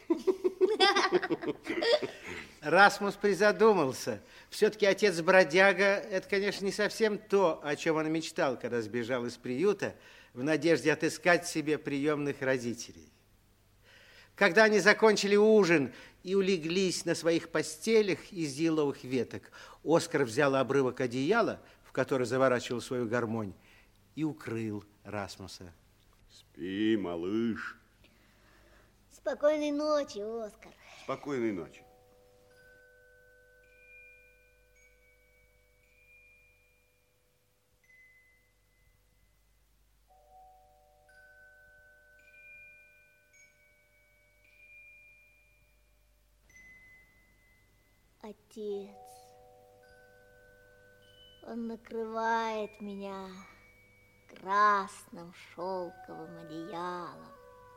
Расмус призадумался. Все-таки отец-бродяга – это, конечно, не совсем то, о чем он мечтал, когда сбежал из приюта в надежде отыскать себе приемных родителей. Когда они закончили ужин и улеглись на своих постелях из еловых веток, Оскар взял обрывок одеяла, в который заворачивал свою гармонь, и укрыл Расмуса. Спи, малыш. Спокойной ночи, Оскар. Спокойной ночи. Отец, он накрывает меня красным шелковым одеялом.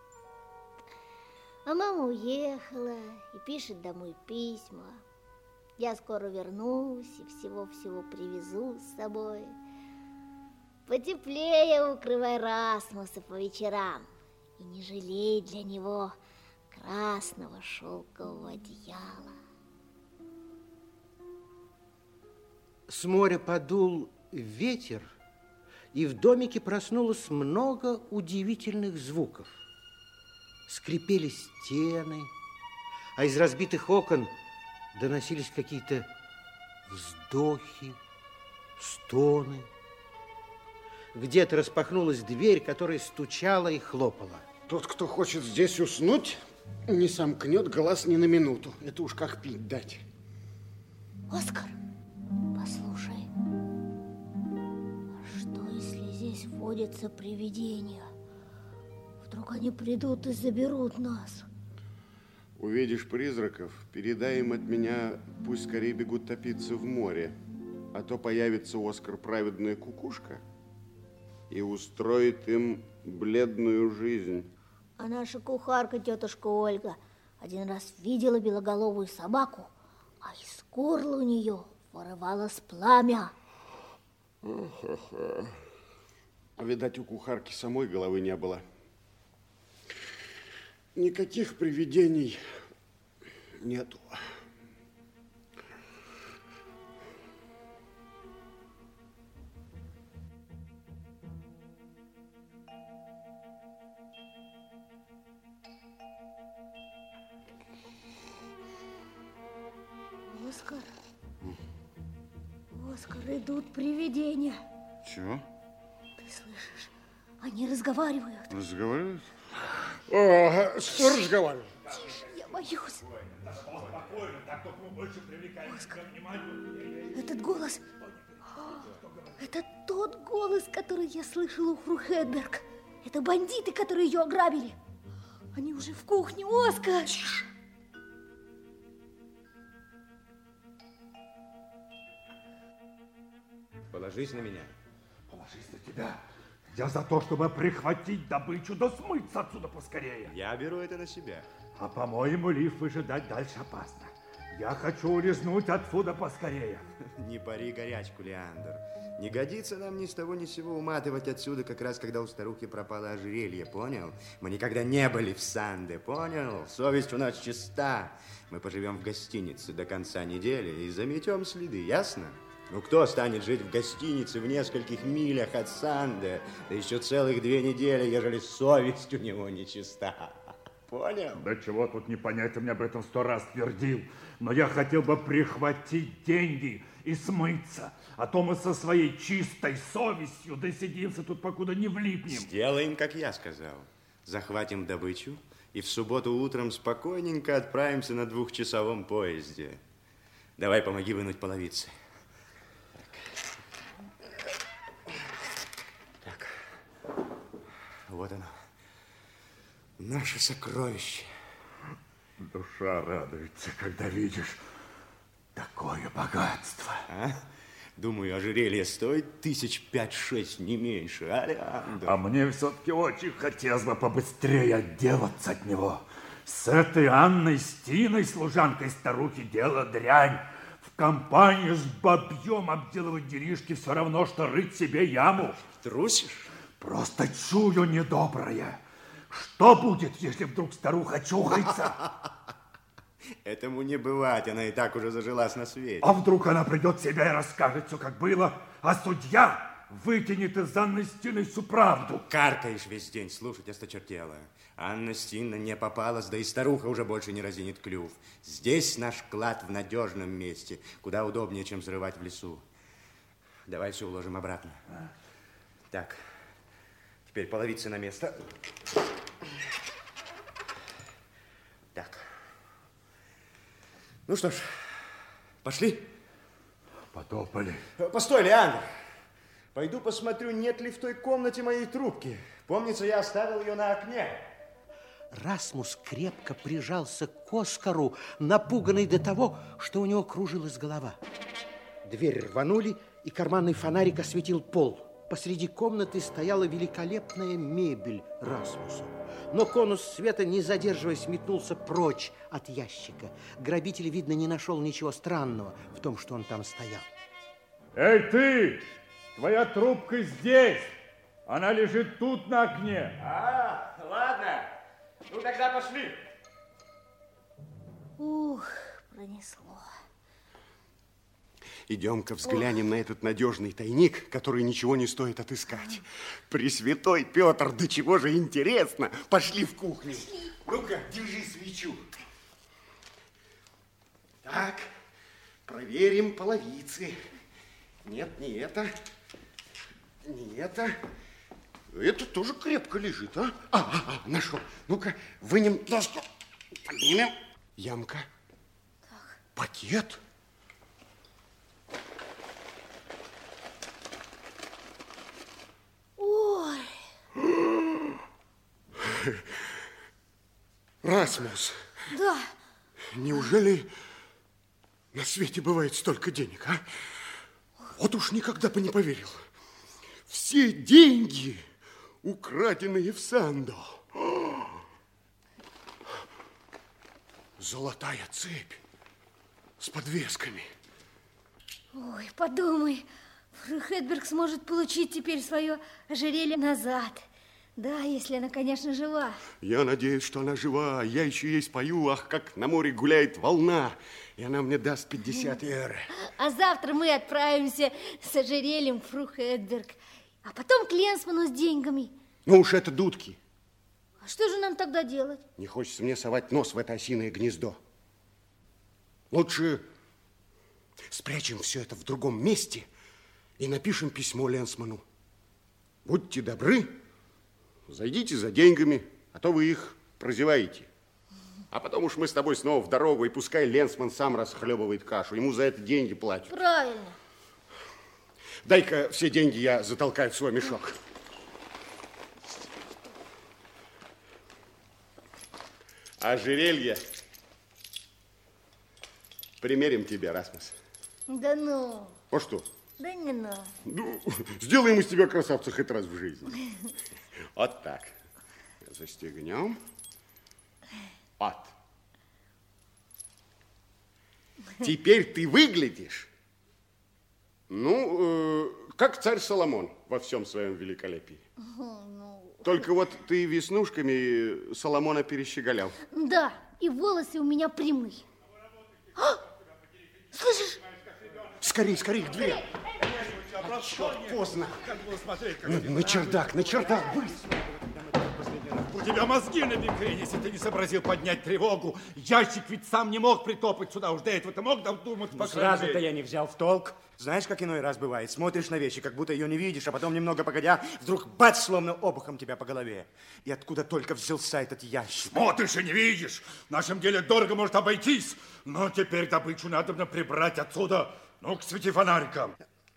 А мама уехала и пишет домой письма. Я скоро вернусь и всего-всего привезу с собой. Потеплее укрывай Расмуса по вечерам и не жалей для него красного шелкового одеяла. С моря подул ветер, и в домике проснулось много удивительных звуков. Скрипели стены, а из разбитых окон доносились какие-то вздохи, стоны. Где-то распахнулась дверь, которая стучала и хлопала. Тот, кто хочет здесь уснуть, не сомкнет глаз ни на минуту. Это уж как пить дать. Оскар, послушай, а что, если здесь водятся привидения? Вдруг они придут и заберут нас? Увидишь призраков, передай им от меня, пусть скорее бегут топиться в море, а то появится Оскар праведная кукушка и устроит им бледную жизнь. А наша кухарка, тетушка Ольга, один раз видела белоголовую собаку, а из горла у нее вырывалось пламя. Ха-ха. Видать, у кухарки самой головы не было. Никаких привидений нету. Оскар, Оскар, идут привидения. Чего? Ты слышишь? Они разговаривают. Разговаривают? О, что разговаривают? Тише, я боюсь. Оскар, этот голос, это тот голос, который я слышала у фру Хедберг. Это бандиты, которые ее ограбили. Они уже в кухне, Оскар. Тише. Положись на меня. Положись на тебя. Я за то, чтобы прихватить добычу, да смыться отсюда поскорее. Я беру это на себя. А по-моему, Лив, выжидать дальше опасно. Я хочу улизнуть отсюда поскорее. Не пари горячку, Леандр. Не годится нам ни с того ни с сего уматывать отсюда, как раз когда у старухи пропало ожерелье, понял? Мы никогда не были в Санде, понял? Совесть у нас чиста. Мы поживем в гостинице до конца недели и заметем следы, ясно? Ну, кто станет жить в гостинице в нескольких милях от Санде, да еще целых две недели, ежели совесть у него нечиста? Понял? Да чего тут не понять, ты мне об этом сто раз твердил. Но я хотел бы прихватить деньги и смыться. А то мы со своей чистой совестью досидимся тут, покуда не влипнем. Сделаем, как я сказал. Захватим добычу и в субботу утром спокойненько отправимся на двухчасовом поезде. Давай, помоги вынуть половицы. Так. Вот оно. Наше сокровище. Душа радуется, когда видишь такое богатство. А? Думаю, ожерелье стоит тысяч пять-шесть, не меньше, а, Леандр? А мне все-таки очень хотелось бы побыстрее отделаться от него. С этой Анной Стиной, служанкой старухи, дело дрянь. В компании с бабьем обделывать делишки все равно, что рыть себе яму. Трусишь? Просто чую недоброе. Что будет, если вдруг старуха чухается? Этому не бывать, она и так уже зажилась на свете. А вдруг она придет в себя и расскажет все, как было, а судья вытянет из Анны Стины всю правду. Каркаешь весь день, слушать осточертело. Анна Стина не попалась, да и старуха уже больше не разинит клюв. Здесь наш клад в надежном месте, куда удобнее, чем взрывать в лесу. Давай все уложим обратно. Так, теперь половицы на место. Так. Ну что ж, пошли? Потопали. Постой, Леандр. Пойду посмотрю, нет ли в той комнате моей трубки. Помнится, я оставил ее на окне. Расмус крепко прижался к Оскару, напуганный до того, что у него кружилась голова. Дверь рванули, и карманный фонарик осветил пол. Посреди комнаты стояла великолепная мебель Расмуса. Но конус света, не задерживаясь, метнулся прочь от ящика. Грабитель, видно, не нашел ничего странного в том, что он там стоял. Эй, ты! Твоя трубка здесь! Она лежит тут на окне. А, ладно. Ну, тогда пошли. Ух, пронесло. Идем-ка взглянем Ох. на этот надежный тайник, который ничего не стоит отыскать. Пресвятой Петр, да чего же интересно. Пошли в кухню. Ну-ка, держи свечу. Так, проверим половицы. Нет, не это. Не это. Это тоже крепко лежит, а? А, а, а нашел. Ну-ка, вынем доску. Поднимем. Ямка. Так. Пакет. Ой. Расмус. Да. Неужели на свете бывает столько денег, а? Вот уж никогда бы не поверил. Все деньги, украденные в Сандо. Золотая цепь с подвесками. Ой, подумай, фру Хедберг сможет получить теперь свое ожерелье назад. Да, если она, конечно, жива. Я надеюсь, что она жива. Я еще ей спою, ах, как на море гуляет волна. И она мне даст пятьдесят эр. А завтра мы отправимся с ожерельем в фру Хедберг. А потом к Ленсману с деньгами. Ну уж это дудки. А что же нам тогда делать? Не хочется мне совать нос в это осиное гнездо. Лучше спрячем все это в другом месте и напишем письмо Ленсману. Будьте добры, зайдите за деньгами, а то вы их прозеваете. А потом уж мы с тобой снова в дорогу, и пускай Ленсман сам расхлебывает кашу. Ему за это деньги платят. Правильно. Дай-ка все деньги я затолкаю в свой мешок. Ожерелье примерим тебе, Расмус. Да ну. А что? Да не ну. Ну, сделаем из тебя красавца хоть раз в жизни. Вот так. Застегнем. Вот. Теперь ты выглядишь, ну, э, как царь Соломон во всем своем великолепии. Ну... Только вот ты веснушками Соломона перещеголял. Да, и волосы у меня прямые. А! Слышишь? Скорей, скорей, к двери. Черт, поздно. На, на чердак, на чердак, быстро. У тебя мозги на бекрень, если ты не сообразил поднять тревогу. Ящик ведь сам не мог притопать сюда. Уж до этого ты мог додумать. Ну, сразу-то я не взял в толк. Знаешь, как иной раз бывает? Смотришь на вещи, как будто ее не видишь, а потом, немного погодя, вдруг бац, словно обухом тебя по голове. И откуда только взялся этот ящик? Смотришь и не видишь. В нашем деле дорого может обойтись. Но теперь добычу надо прибрать отсюда. Ну-ка, свети фонариком.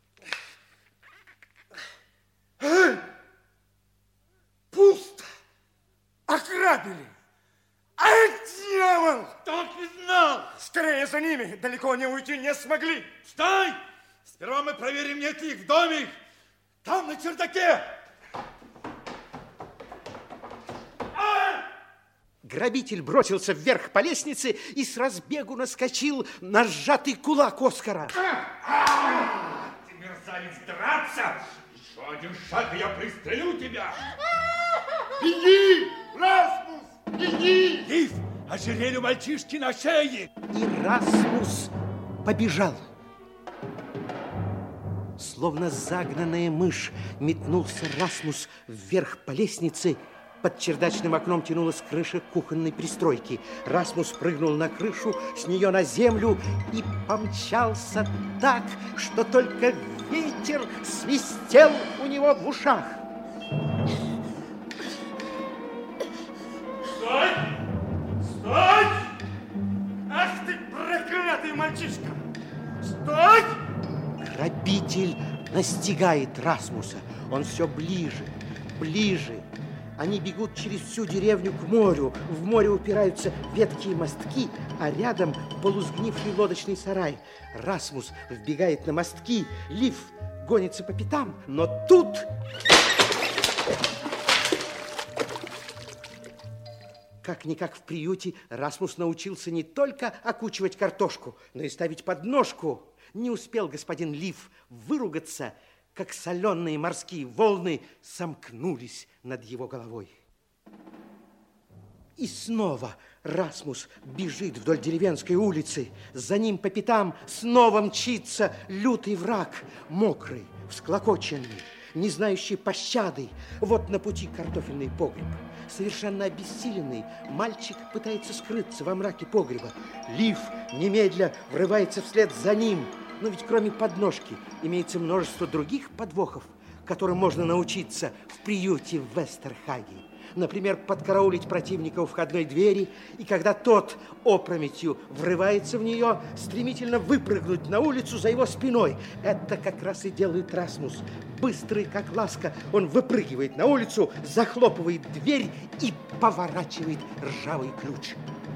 Пусто. Ограбили! А дьявол! Так и знал! Скорее за ними! Далеко не уйти не смогли! Стой! Сперва мы проверим, нет ли их в доме. Там, на чердаке! А! Грабитель бросился вверх по лестнице и с разбегу наскочил на сжатый кулак Оскара. А, ты мерзавец, драться! Еще один шаг, и я пристрелю тебя! Беги, Расмус, беги! Лив, ожерелье мальчишки на шее! И Расмус побежал. Словно загнанная мышь метнулся Расмус вверх по лестнице. Под чердачным окном тянулась крыша кухонной пристройки. Расмус прыгнул на крышу, с нее на землю и помчался так, что только ветер свистел у него в ушах. Стой! Стой! Ах ты, проклятый мальчишка! Стой! Грабитель настигает Расмуса. Он все ближе, ближе. Они бегут через всю деревню к морю. В море упираются ветки и мостки, а рядом полусгнивший лодочный сарай. Расмус вбегает на мостки, Лив гонится по пятам, но тут... Как-никак в приюте Расмус научился не только окучивать картошку, но и ставить подножку. Не успел господин Лив выругаться, как соленые морские волны сомкнулись над его головой. И снова Расмус бежит вдоль деревенской улицы. За ним по пятам снова мчится лютый враг, мокрый, всклокоченный, не знающий пощады. Вот на пути картофельный погреб. Совершенно обессиленный, мальчик пытается скрыться во мраке погреба. Лив немедля врывается вслед за ним. Но ведь кроме подножки имеется множество других подвохов, которым можно научиться в приюте в Вестерхаге. Например, подкараулить противника у входной двери, и когда тот опрометью врывается в нее, стремительно выпрыгнуть на улицу за его спиной. Это как раз и делает Расмус. Быстрый, как ласка, он выпрыгивает на улицу, захлопывает дверь и поворачивает ржавый ключ.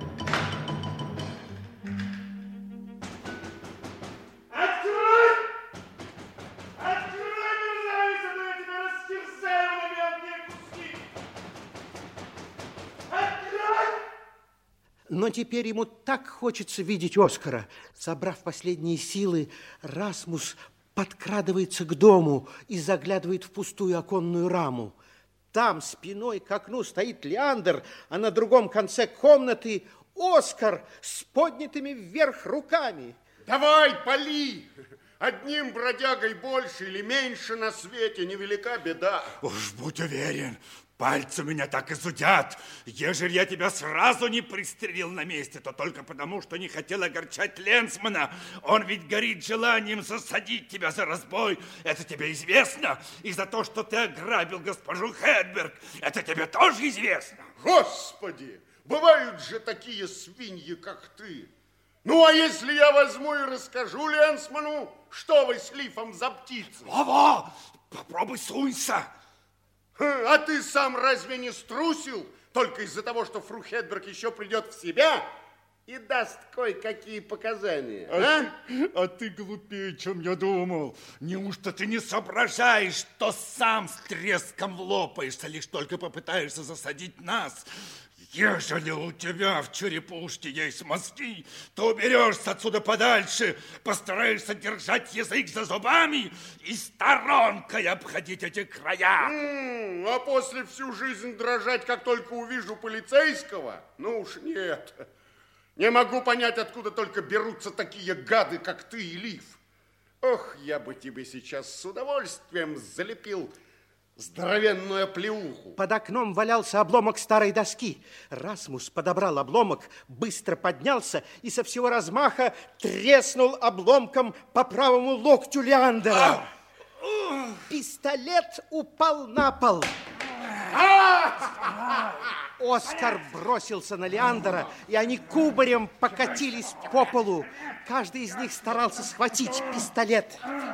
Но теперь ему так хочется видеть Оскара. Собрав последние силы, Расмус подкрадывается к дому и заглядывает в пустую оконную раму. Там спиной к окну стоит Леандр, а на другом конце комнаты Оскар с поднятыми вверх руками. Давай, пали! Одним бродягой больше или меньше на свете, невелика беда. Уж будь уверен, пальцы меня так и зудят. Ежели я тебя сразу не пристрелил на месте, то только потому, что не хотел огорчать Ленсмана. Он ведь горит желанием засадить тебя за разбой. Это тебе известно. И за то, что ты ограбил госпожу Хедберг, это тебе тоже известно. Господи, бывают же такие свиньи, как ты. Ну, а если я возьму и расскажу Ленсману, что вы с Лифом за птицы? Во-во, попробуй сунься. А ты сам разве не струсил? Только из-за того, что фру Хедберг еще придет в себя и даст кое-какие показания. А, а? Ты, а ты глупее, чем я думал. Неужто ты не соображаешь, что сам с треском влопаешься, лишь только попытаешься засадить нас? Ежели у тебя в черепушке есть мозги, то уберешься отсюда подальше, постараешься держать язык за зубами и сторонкой обходить эти края. М-м, а после всю жизнь дрожать, как только увижу полицейского? Ну уж нет. Не могу понять, откуда только берутся такие гады, как ты и Лив. Ох, я бы тебе сейчас с удовольствием залепил здоровенную плеуху. Под окном валялся обломок старой доски. Расмус подобрал обломок, быстро поднялся и со всего размаха треснул обломком по правому локтю Леандера. Пистолет упал на пол. Оскар бросился на Леандера, и они кубарем покатились по полу. Каждый из них старался схватить пистолет.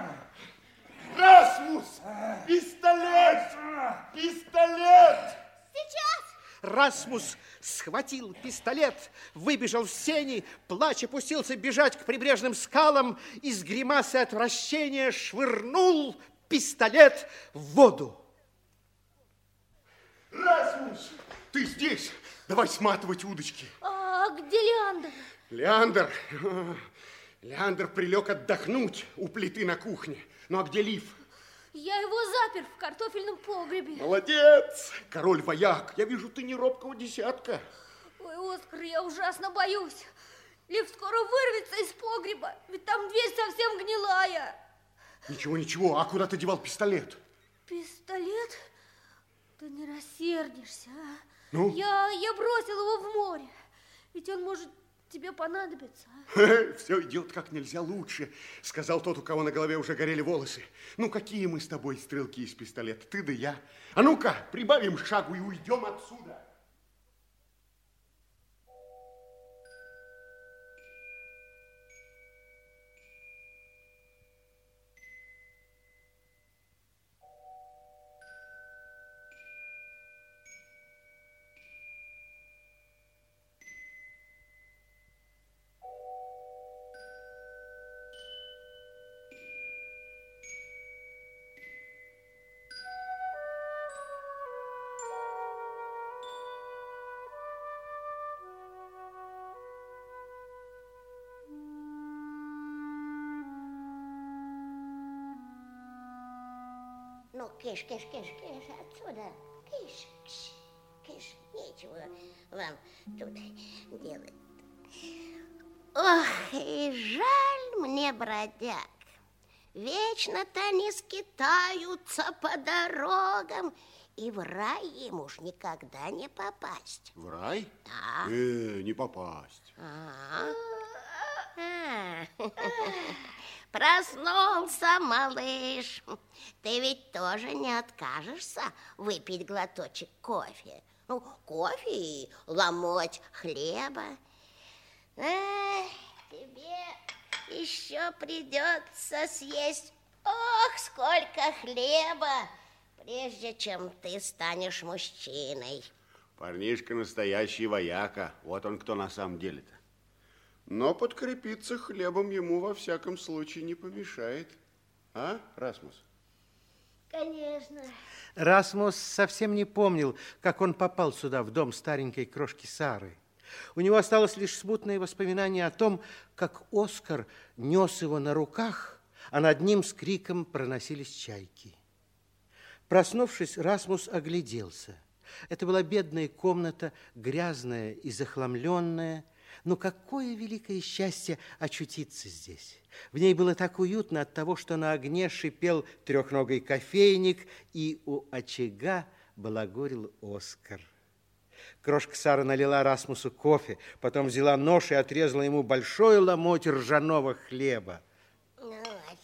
Расмус! Пистолет! Пистолет! Сейчас! Расмус схватил пистолет, выбежал в сени, плача пустился бежать к прибрежным скалам и с гримасой отвращения швырнул пистолет в воду. Расмус! Ты здесь! Давай сматывать удочки. А где Леандр? Леандр? Леандр прилег отдохнуть у плиты на кухне. Ну, а где Лив? Я его запер в картофельном погребе. Молодец! Король-вояк, я вижу, ты не робкого десятка. Ой, Оскар, я ужасно боюсь. Лив скоро вырвется из погреба, ведь там дверь совсем гнилая. Ничего, ничего, а куда ты девал пистолет? Пистолет? Ты не рассердишься, а? Ну? Я, я бросил его в море, ведь он может тебе понадобиться. Все идет как нельзя лучше, сказал тот, у кого на голове уже горели волосы. Ну, какие мы с тобой стрелки из пистолета, ты да я. А ну-ка, прибавим шагу и уйдем отсюда. Ну, киш, киш, киш, киш, отсюда. Киш, киш, киш. Нечего вам тут делать. Ох, и жаль мне бродяг. Вечно-то они скитаются по дорогам, и в рай им уж никогда не попасть. В рай? Да. Э, не попасть. А, а. Проснулся, малыш. Ты ведь тоже не откажешься выпить глоточек кофе. Ну, кофе и ломоть хлеба. Эх, тебе еще придется съесть, ох, сколько хлеба, прежде чем ты станешь мужчиной. Парнишка настоящий вояка. Вот он кто на самом деле-то. Но подкрепиться хлебом ему во всяком случае не помешает. А, Расмус? Конечно. Расмус совсем не помнил, как он попал сюда, в дом старенькой крошки Сары. У него осталось лишь смутное воспоминание о том, как Оскар нес его на руках, а над ним с криком проносились чайки. Проснувшись, Расмус огляделся. Это была бедная комната, грязная и захламленная. Но какое великое счастье очутиться здесь. В ней было так уютно от того, что на огне шипел трехногий кофейник, и у очага балагурил Оскар. Крошка Сара налила Расмусу кофе, потом взяла нож и отрезала ему большой ломоть ржаного хлеба. Ну вот.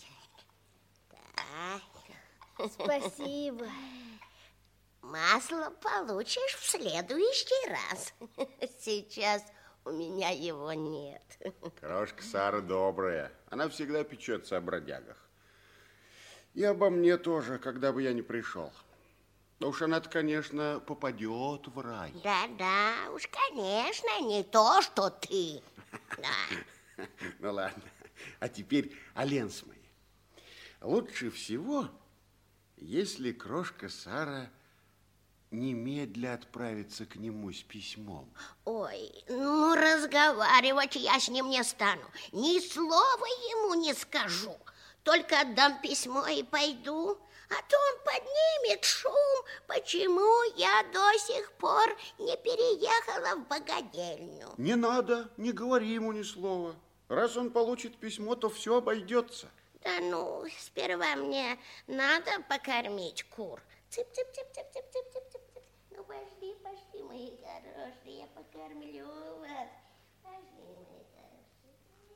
Так. Спасибо. Масло получишь в следующий раз. Сейчас у меня его нет. Крошка Сара добрая. Она всегда печется о бродягах. И обо мне тоже, когда бы я не пришел. Но уж она-то, конечно, попадет в рай. Да-да, уж, конечно, не то, что ты. Да. Ну ладно. А теперь о Ленсмане. Лучше всего, если крошка Сара немедля отправиться к нему с письмом. Ой, ну разговаривать я с ним не стану. Ни слова ему не скажу. Только отдам письмо и пойду. А то он поднимет шум, почему я до сих пор не переехала в богадельню. Не надо, не говори ему ни слова. Раз он получит письмо, то все обойдется. Да ну, сперва мне надо покормить кур. Цып-цып-цып-цып-цып-цып-цып. Ну, пошли, пошли, мои хорошие, я покормлю вас. Пошли, мои хорошие.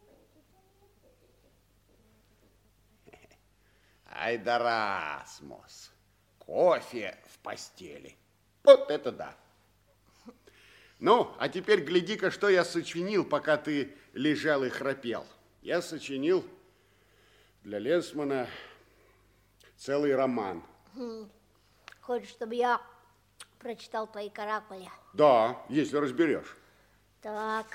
Ай да Расмус, кофе в постели. Вот это да. Ну, а теперь гляди-ка, что я сочинил, пока ты лежал и храпел. Я сочинил для Ленсмана целый роман. Хм. Хочешь, чтобы я прочитал твои каракули? Да, если разберешь. Так.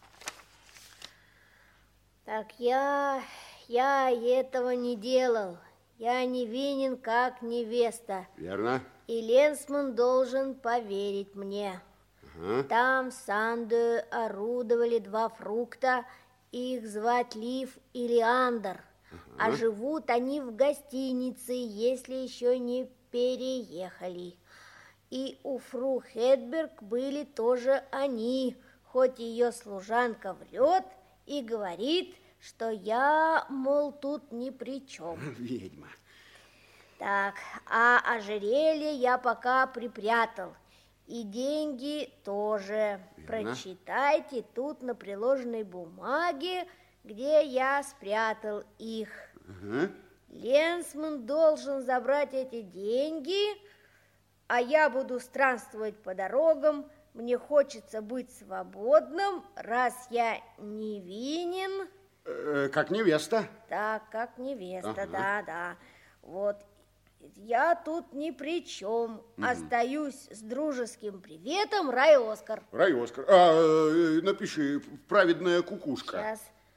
Так, я... Я этого не делал. Я невинен, как невеста. Верно. И Ленсман должен поверить мне. Ага. Там в Санде орудовали два фрукта, их звать Лив и Леандр. Ага. А живут они в гостинице, если еще не переехали. И у фру Хедберг были тоже они, хоть ее служанка врет и говорит, что я, мол, тут ни при чем. Ведьма. Так, а ожерелье я пока припрятал. И деньги тоже. Верно. Прочитайте тут на приложенной бумаге, где я спрятал их. Угу. Ленсман должен забрать эти деньги, а я буду странствовать по дорогам. Мне хочется быть свободным, раз я невинен. Э, как невеста. Так, как невеста, ага. да, да. Вот. Я тут ни при чем. Угу. Остаюсь с дружеским приветом, Рай Оскар. Рай Оскар. А, э, напиши, праведная кукушка. Сейчас.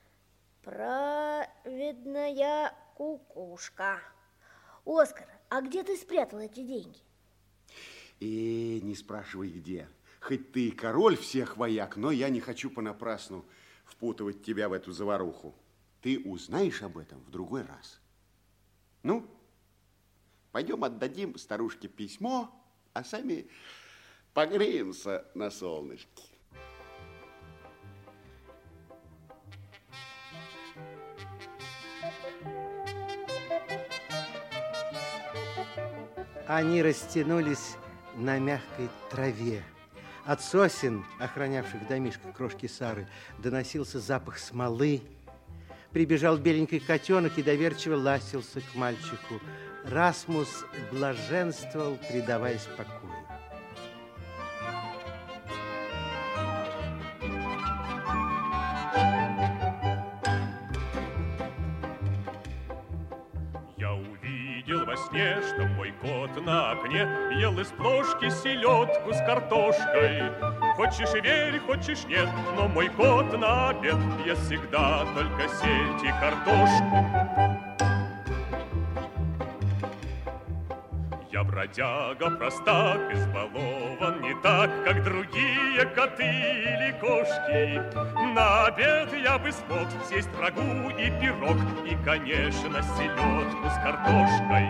Праведная кукушка. Оскар, а где ты спрятал эти деньги? И не спрашивай, где. Хоть ты и король всех вояк, но я не хочу понапрасну впутывать тебя в эту заваруху. Ты узнаешь об этом в другой раз. Ну, пойдем отдадим старушке письмо, а сами погреемся на солнышке. Они растянулись на мягкой траве. От сосен, охранявших домишко крошки Сары, доносился запах смолы. Прибежал беленький котенок и доверчиво ластился к мальчику. Расмус блаженствовал, предаваясь покою. Во сне, что мой кот на окне ел из плошки селедку с картошкой. Хочешь верь, хочешь нет, но мой кот на обед ест всегда только сельдь и картошку. Я бродяга, простак, избалован не так, как другие коты или кошки. На обед я бы смог съесть рагу и пирог, и, конечно, селедку с картошкой.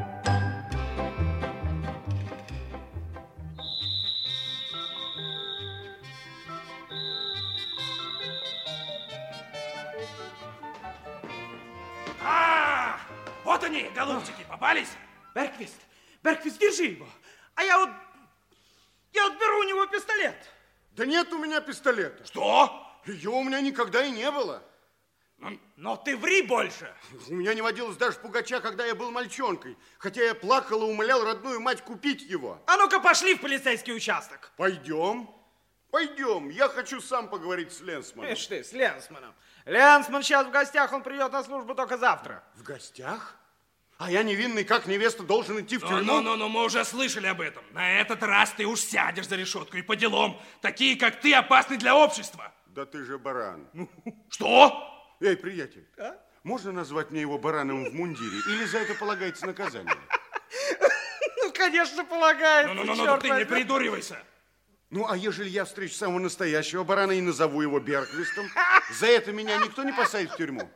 А, вот они, голубчики, попались. Берквист, Берквист, держи его. А я вот, я вот беру у него пистолет. Да нет у меня пистолета. Что? Ее у меня никогда и не было. Но, но ты ври больше. У меня не водилось даже пугача, когда я был мальчонкой. Хотя я плакал и умолял родную мать купить его. А ну-ка пошли в полицейский участок. Пойдем. Пойдем. Я хочу сам поговорить с Ленсманом. Ишь ты, с Ленсманом. Ленсман сейчас в гостях, он придет на службу только завтра. В гостях? А я невинный, как невеста, должен идти в тюрьму? Ну, ну, ну, мы уже слышали об этом. На этот раз ты уж сядешь за решетку и по делам. Такие, как ты, опасны для общества. Да ты же баран. Что? Эй, приятель, а? Можно назвать мне его бараном в мундире? Или за это полагается наказание? Ну, конечно, полагается. Ну, ну, ну, ну ты не придуривайся. Ну, а ежели я встречу самого настоящего барана и назову его Берквистом, за это меня никто не посадит в тюрьму?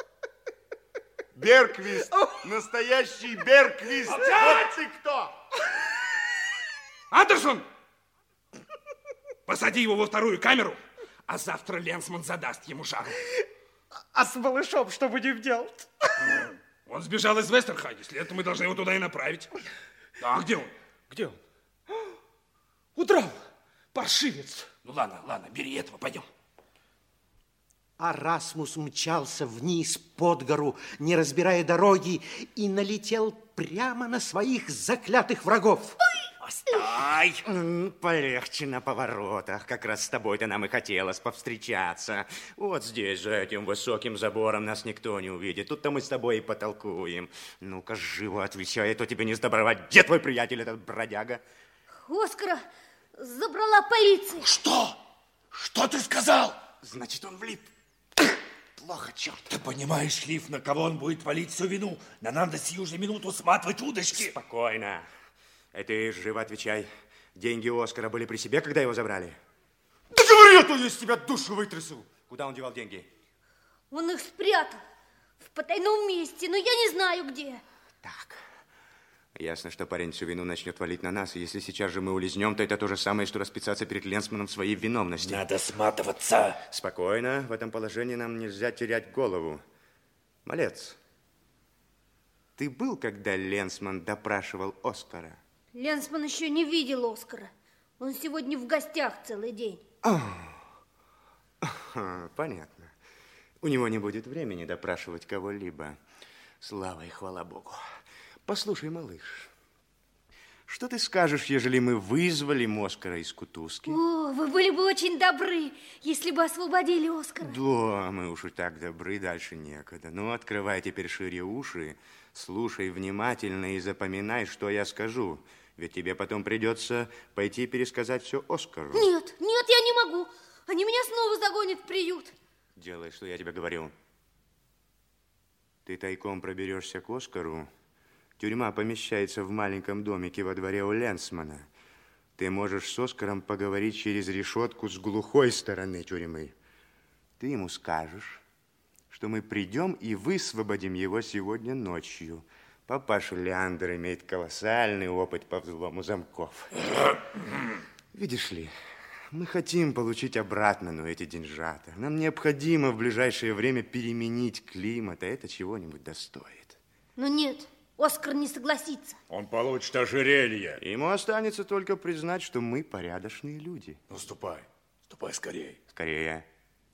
Берквист, настоящий Берквист. Вот ты кто? Андерсон! Посади его во вторую камеру, а завтра Ленсман задаст ему жару. А с малышом что будем делать? Он сбежал из Вестерхаги, следовательно, мы должны его туда и направить. А где он? Где он? Удрал, паршивец. Ну ладно, ладно, бери этого, пойдем. А Расмус мчался вниз под гору, не разбирая дороги, и налетел прямо на своих заклятых врагов. Постой! Полегче на поворотах. Как раз с тобой-то нам и хотелось повстречаться. Вот здесь, за этим высоким забором, нас никто не увидит. Тут-то мы с тобой и потолкуем. Ну-ка, живо отвечай, а то тебе не сдобровать. Где твой приятель, этот бродяга? Оскара забрала полиция. Что? Что ты сказал? Значит, он влип. Плохо, черт. Ты понимаешь, Лив, на кого он будет валить всю вину? На нам до сию же минуту сматывать удочки. Спокойно. И ты живо отвечай. Деньги Оскара были при себе, когда его забрали? Да говори, а то я из тебя душу вытрясу. Куда он девал деньги? Он их спрятал в потайном месте, но я не знаю где. Так. Ясно, что парень всю вину начнет валить на нас, и если сейчас же мы улизнем, то это то же самое, что расписаться перед Ленсманом в своей виновности. Надо сматываться. Спокойно, в этом положении нам нельзя терять голову. Малец, ты был, когда Ленсман допрашивал Оскара? Ленсман еще не видел Оскара. Он сегодня в гостях целый день. А, понятно. У него не будет времени допрашивать кого-либо. Слава и хвала Богу. Послушай, малыш, что ты скажешь, ежели мы вызвали Оскара из кутузки? О, вы были бы очень добры, если бы освободили Оскара. Да, мы уж и так добры, дальше некогда. Ну, открывай теперь шире уши, слушай внимательно и запоминай, что я скажу. Ведь тебе потом придется пойти пересказать все Оскару. Нет, нет, я не могу. Они меня снова загонят в приют. Делай, что я тебе говорю. Ты тайком проберешься к Оскару. Тюрьма помещается в маленьком домике во дворе у Ленсмана. Ты можешь с Оскаром поговорить через решетку с глухой стороны тюрьмы. Ты ему скажешь, что мы придем и высвободим его сегодня ночью. Папаша Леандр имеет колоссальный опыт по взлому замков. Видишь ли, мы хотим получить обратно, но эти деньжата. Нам необходимо в ближайшее время переменить климат, а это чего-нибудь достоит. Но нет, Оскар не согласится. Он получит ожерелье. Ему останется только признать, что мы порядочные люди. Ну, ступай, ступай скорее. Скорее.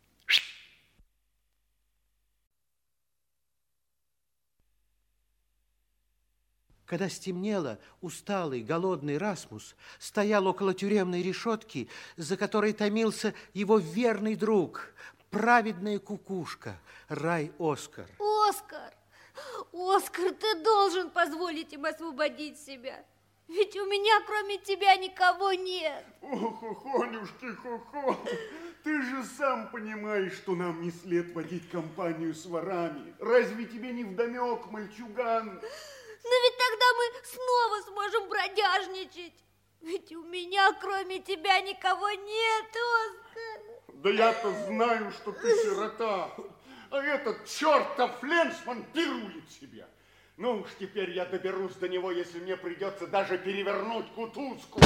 Когда стемнело, усталый, голодный Расмус стоял около тюремной решетки, за которой томился его верный друг, праведная кукушка, Рай Оскар. Оскар, Оскар, ты должен позволить им освободить себя. Ведь у меня, кроме тебя, никого нет. Ох, Хонюшки, хо-хо, ты же сам понимаешь, что нам не след водить компанию с ворами. Разве тебе не вдомек, мальчуган? Но ведь тогда мы снова сможем бродяжничать. Ведь у меня, кроме тебя, никого нет, Оскар. Да я-то знаю, что ты сирота, а этот чертов Ленсман пирует себя. Ну уж теперь я доберусь до него, если мне придется даже перевернуть кутузку.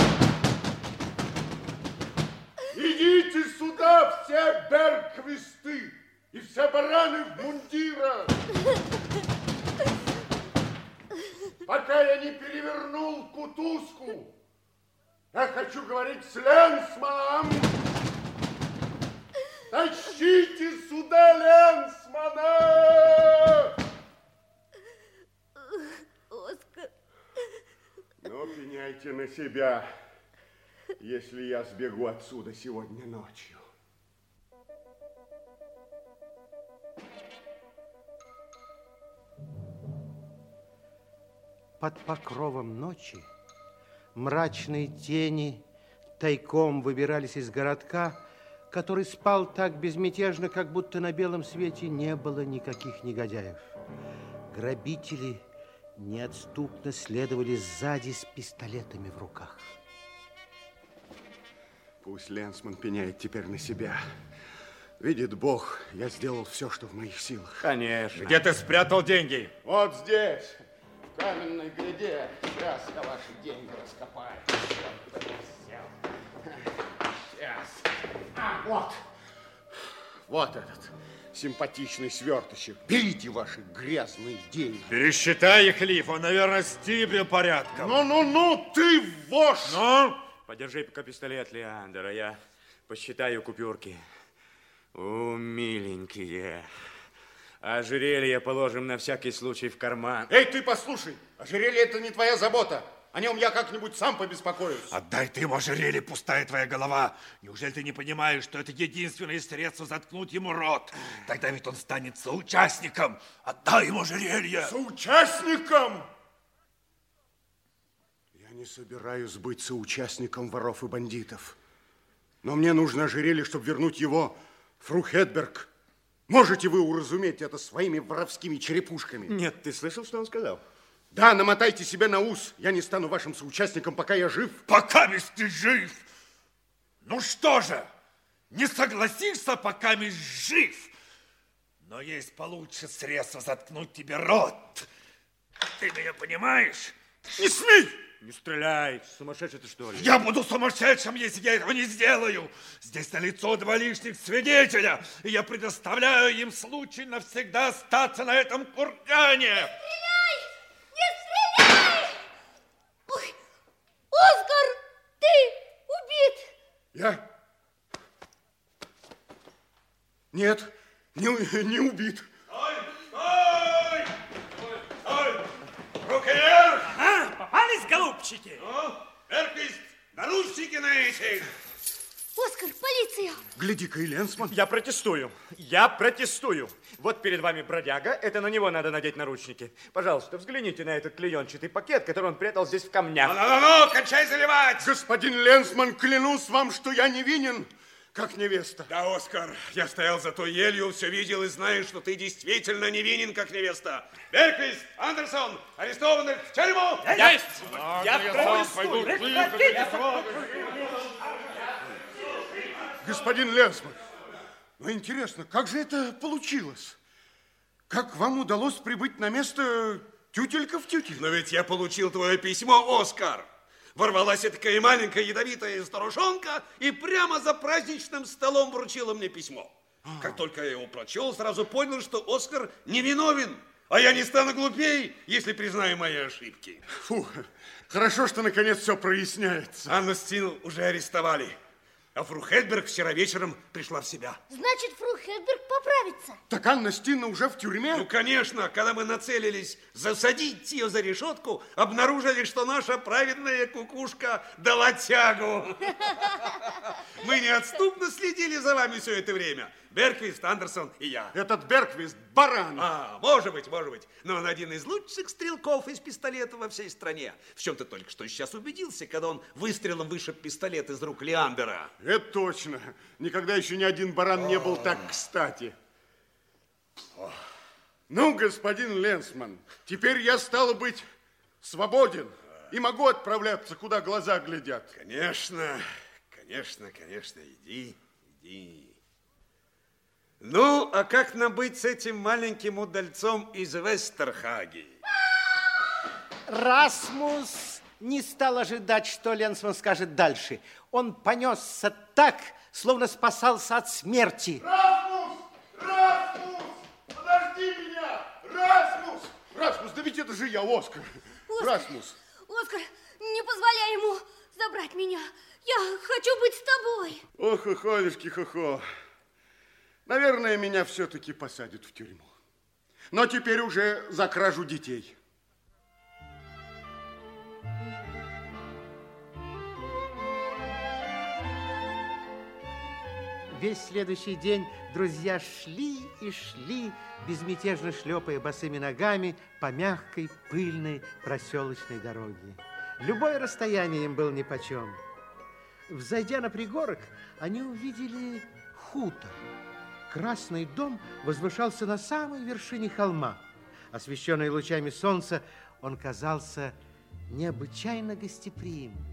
Идите сюда, все берквисты и все бараны в мундирах. Пока я не перевернул кутузку, я хочу говорить с Ленсманом. Тащите сюда Ленсмана! Оскар. Ну, пеняйте на себя, если я сбегу отсюда сегодня ночью. Под покровом ночи мрачные тени тайком выбирались из городка, который спал так безмятежно, как будто на белом свете не было никаких негодяев. Грабители неотступно следовали сзади с пистолетами в руках. Пусть Ленсман пеняет теперь на себя. Видит Бог, я сделал все, что в моих силах. Конечно. Где ты спрятал деньги? Вот здесь, в каменной гряде. Сейчас я ваши деньги раскопаю. Сейчас. А, вот. Вот этот симпатичный сверточек. Берите ваши грязные деньги. Пересчитай их, Лиф, он, наверное, стибрил порядком. Ну-ну-ну, ты вошь! Ну? Подержи пока пистолет, Леандр, а я посчитаю купюрки. О, миленькие. Ожерелье положим на всякий случай в карман. Эй, ты послушай, ожерелье это не твоя забота. О нем я как-нибудь сам побеспокоюсь. Отдай ты ему ожерелье, пустая твоя голова. Неужели ты не понимаешь, что это единственное средство заткнуть ему рот? Тогда ведь он станет соучастником. Отдай ему ожерелье. Соучастником? Я не собираюсь быть соучастником воров и бандитов. Но мне нужно ожерелье, чтобы вернуть его фру Хедберг. Можете вы уразуметь это своими воровскими черепушками? Нет, ты слышал, что он сказал? Да, намотайте себе на ус. Я не стану вашим соучастником, пока я жив. Пока ведь ты жив. Ну что же, не согласишься, пока ведь жив. Но есть получше средство заткнуть тебе рот. Ты меня понимаешь? Не смей! Не стреляй, сумасшедший ты что ли? Я буду сумасшедшим, если я этого не сделаю. Здесь налицо два лишних свидетеля, и я предоставляю им случай навсегда остаться на этом кургане. Стреляй! Не стреляй! Ой, Оскар, ты убит! Я? Нет, не, не убит. Стой! Стой! Стой! Руки вверх! А, попались, голубчики? Ну, Берквист, наручники на этих! Оскар, полиция! Гляди-ка, и Ленсман. Я протестую. Я протестую. Вот перед вами бродяга. Это на него надо надеть наручники. Пожалуйста, взгляните на этот клеенчатый пакет, который он прятал здесь в камнях. Ну-ну-ну, кончай заливать! Господин Ленсман, клянусь вам, что я невинен, как невеста. Да, Оскар, я стоял за той елью, все видел и знаю, что ты действительно невинен, как невеста. Берквист, Андерсон, арестованных в тюрьму! Есть! Я протестую! Господин Ленсман, ну интересно, как же это получилось? Как вам удалось прибыть на место тютелька в тютель? Но ведь я получил твое письмо, Оскар. Ворвалась такая маленькая ядовитая старушонка и прямо за праздничным столом вручила мне письмо. А. Как только я его прочел, сразу понял, что Оскар невиновен. А я не стану глупей, если признаю мои ошибки. Фу, хорошо, что наконец все проясняется. Анну Стину уже арестовали. А фру Хедберг вчера вечером пришла в себя. Значит, фру Хедберг поправится. Так Анна Стина уже в тюрьме? Ну, конечно. Когда мы нацелились засадить ее за решетку, обнаружили, что наша праведная кукушка дала тягу. Мы неотступно следили за вами все это время. Берквист, Андерсон и я. Этот Берквист баран. А, может быть, может быть. Но он один из лучших стрелков из пистолета во всей стране. В чем ты только что сейчас убедился, когда он выстрелом вышиб пистолет из рук Леандера. Это точно. Никогда еще ни один баран не был так кстати. Ну, господин Ленсман, теперь я, стало быть, свободен и могу отправляться, куда глаза глядят. Конечно, конечно, конечно, иди, иди. Ну, а как нам быть с этим маленьким удальцом из Вестерхаги? Расмус не стал ожидать, что Ленсман скажет дальше. Он понесся так, словно спасался от смерти. Расмус! Расмус! Подожди меня! Расмус! Расмус, да ведь это же я, Оскар. Оскар, Расмус. Оскар, не позволяй ему забрать меня. Я хочу быть с тобой. Ох, хохолюшки, хохо. Наверное, меня все-таки посадят в тюрьму. Но теперь уже за кражу детей. Весь следующий день друзья шли и шли, безмятежно шлепая босыми ногами по мягкой, пыльной проселочной дороге. Любое расстояние им было нипочем. Взойдя на пригорок, они увидели хутор. Красный дом возвышался на самой вершине холма. Освещенный лучами солнца, он казался необычайно гостеприимным.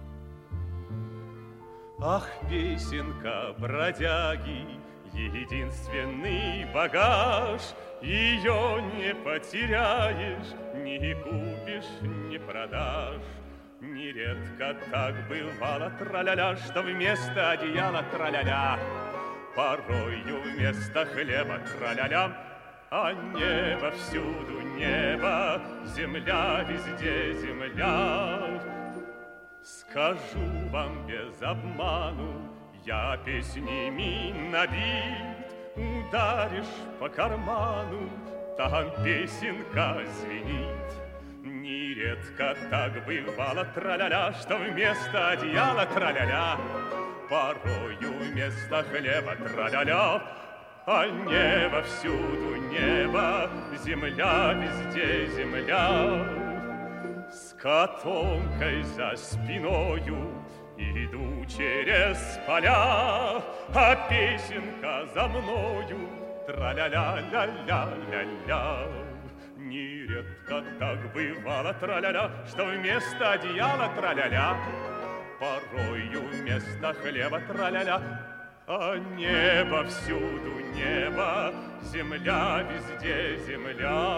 Ах, песенка бродяги, единственный багаж, ее не потеряешь, не купишь, не продашь. Нередко так бывало траля-ля, что вместо одеяла траля-ля, порою вместо хлеба траля-ля, а небо всюду небо, земля везде земля. Скажу вам без обману, я песнями набит, ударишь по карману, там песенка звенит. Нередко так бывало траля-ля, что вместо одеяла траля-ля, порою вместо хлеба траля-ля, а небо всюду небо, земля везде земля. С котомкой за спиною иду через поля, а песенка за мною траля-ля-ля-ля-ля-ля. нередко так бывало траля-ля, что вместо одеяла траля-ля, порою вместо хлеба траля-ля, а небо всюду небо, земля везде земля.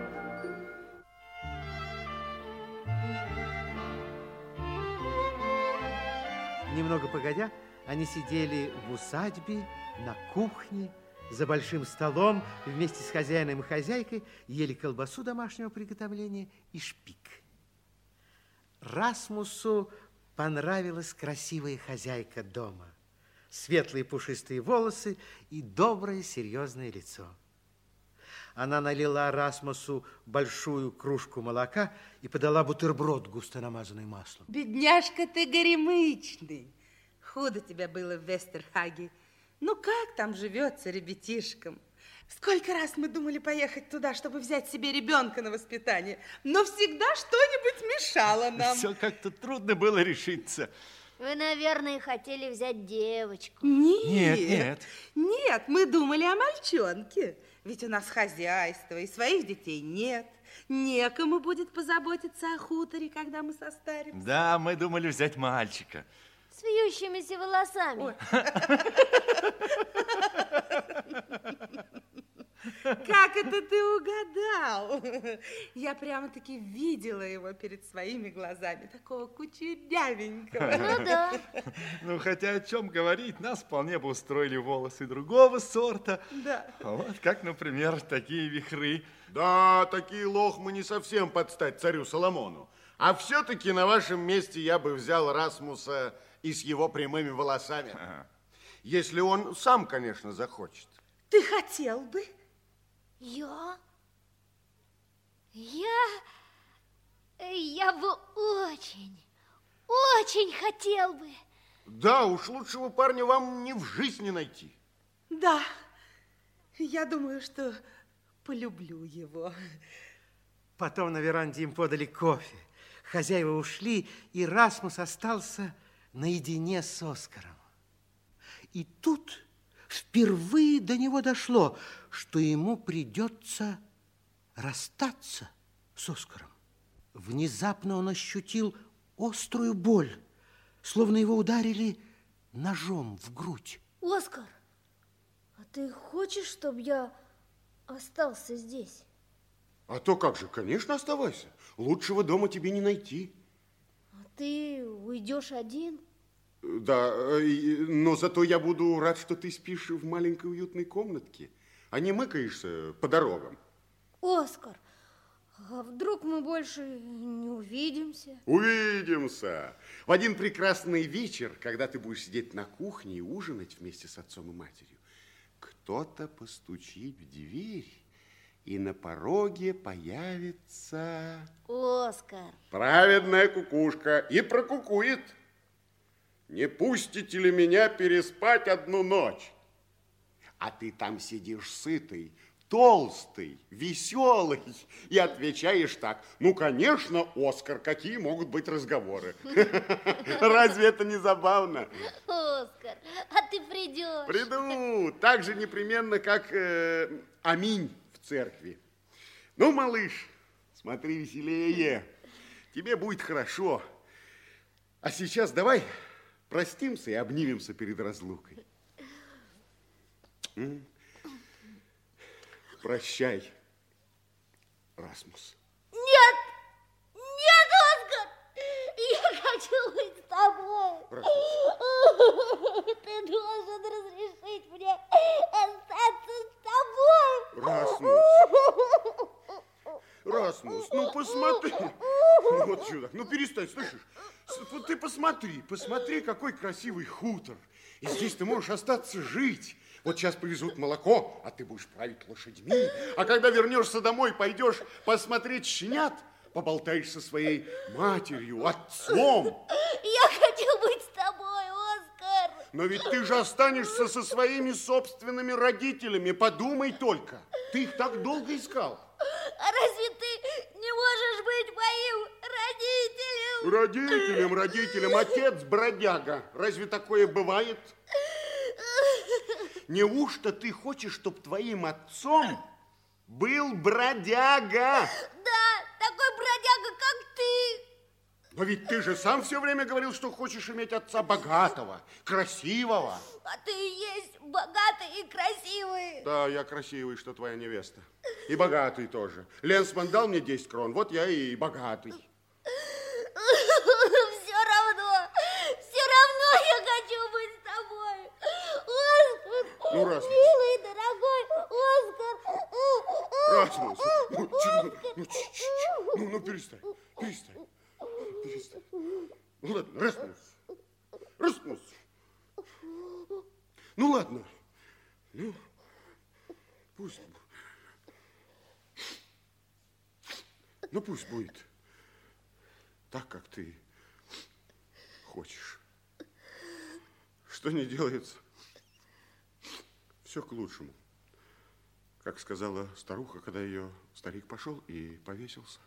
Немного погодя, они сидели в усадьбе, на кухне, за большим столом, вместе с хозяином и хозяйкой, ели колбасу домашнего приготовления и шпик. Расмусу понравилась красивая хозяйка дома. Светлые пушистые волосы и доброе серьезное лицо. Она налила Расмусу большую кружку молока и подала бутерброд, густо намазанный маслом. Бедняжка ты горемычный. Худо тебе было в Вестерхаге. Ну, как там живется ребятишкам? Сколько раз мы думали поехать туда, чтобы взять себе ребенка на воспитание, но всегда что-нибудь мешало нам. Все как-то трудно было решиться. Вы, наверное, хотели взять девочку. Нет, Нет, нет. Нет, мы думали о мальчонке. Ведь у нас хозяйство, и своих детей нет. Некому будет позаботиться о хуторе, когда мы состаримся. Да, мы думали взять мальчика. С вьющимися волосами. Как это ты угадал? Я прямо-таки видела его перед своими глазами, такого кучерявенького. Ну да. Ну, хотя о чем говорить, нас вполне бы устроили волосы другого сорта. Да. Вот как, например, такие вихры. Да, такие лохмы не совсем под стать царю Соломону. А все-таки на вашем месте я бы взял Расмуса и с его прямыми волосами. Ага. Если он сам, конечно, захочет. Ты хотел бы? Я? Я... Я бы очень, очень хотел бы. Да, уж лучшего парня вам ни в жизни найти. Да, я думаю, что полюблю его. Потом на веранде им подали кофе. Хозяева ушли, и Расмус остался наедине с Оскаром. И тут впервые до него дошло, что ему придется расстаться с Оскаром. Внезапно он ощутил острую боль, словно его ударили ножом в грудь. Оскар, а ты хочешь, чтобы я остался здесь? А то как же, конечно, оставайся. Лучшего дома тебе не найти. А ты уйдешь один? Да, но зато я буду рад, что ты спишь в маленькой уютной комнатке, а не мыкаешься по дорогам. Оскар, а вдруг мы больше не увидимся? Увидимся. В один прекрасный вечер, когда ты будешь сидеть на кухне и ужинать вместе с отцом и матерью, кто-то постучит в дверь, и на пороге появится... Оскар. Праведная кукушка и прокукует. Не пустите ли меня переспать одну ночь? А ты там сидишь сытый, толстый, веселый и отвечаешь так: ну, конечно, Оскар, какие могут быть разговоры? Разве это не забавно? Оскар, а ты придешь? Приду, так же непременно, как э, аминь в церкви. Ну, малыш, смотри веселее, тебе будет хорошо. А сейчас давай простимся и обнимемся перед разлукой. Прощай, Расмус. Нет! Нет, Оскар! Я хочу быть с тобой. Расмус. Ты должен разрешить мне остаться с тобой. Расмус. Расмус, ну посмотри. Вот чудак, ну перестань, слышишь? Вот ты посмотри, посмотри, какой красивый хутор. И здесь ты можешь остаться жить. Вот сейчас повезут молоко, а ты будешь править лошадьми. А когда вернешься домой, пойдешь посмотреть щенят, поболтаешь со своей матерью, отцом. Я хочу быть с тобой, Оскар. Но ведь ты же останешься со своими собственными родителями. Подумай только. Ты их так долго искал. А разве ты не можешь быть моим родителем? Родителем, родителем. Отец бродяга. Разве такое бывает? Неужто ты хочешь, чтобы твоим отцом был бродяга. Да, такой бродяга, как ты. Но ведь ты же сам все время говорил, что хочешь иметь отца богатого, красивого. А ты и есть богатый и красивый. Да, я красивый, что твоя невеста. И богатый тоже. Ленсман дал мне десять крон, вот я и богатый. Все равно, все равно я хочу быть с тобой. Оскар, Ну, Расмус. милый, дорогой Оскар. Расмус, ну, чё, ну, ч- ч- ну, ну, перестань, перестань, перестань. Ну, ладно, Расмус, Расмус. Ну, ладно, ну, пусть, ну, пусть будет так, как ты хочешь. Что не делается, все к лучшему. Как сказала старуха, когда ее старик пошел и повесился.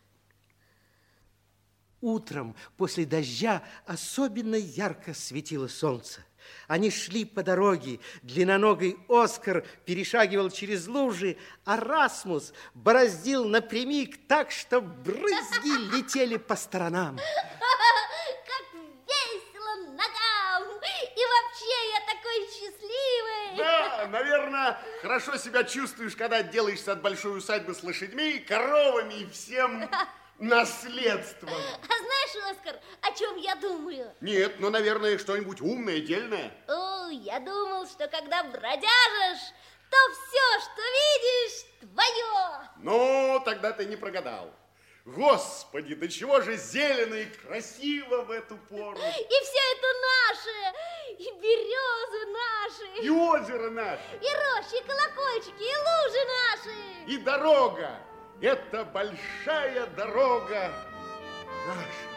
Утром после дождя особенно ярко светило солнце. Они шли по дороге, длинноногий Оскар перешагивал через лужи, а Расмус бороздил напрямик так, что брызги летели по сторонам. Как весело ногам. И вообще я такой счастливый. Да, наверное, хорошо себя чувствуешь, когда отделаешься от большой усадьбы с лошадьми, коровами и всем наследством. А знаешь, Оскар, о чем я думаю? Нет, ну, наверное, что-нибудь умное, дельное. О, я думал, что когда бродяжишь, то все, что видишь, твое. Ну, тогда ты не прогадал. Господи, до чего же зелено и красиво в эту пору. И все это наше, и березы наши, И озеро наше. и рощи, и колокольчики, и лужи наши. И дорога. Это большая дорога наша.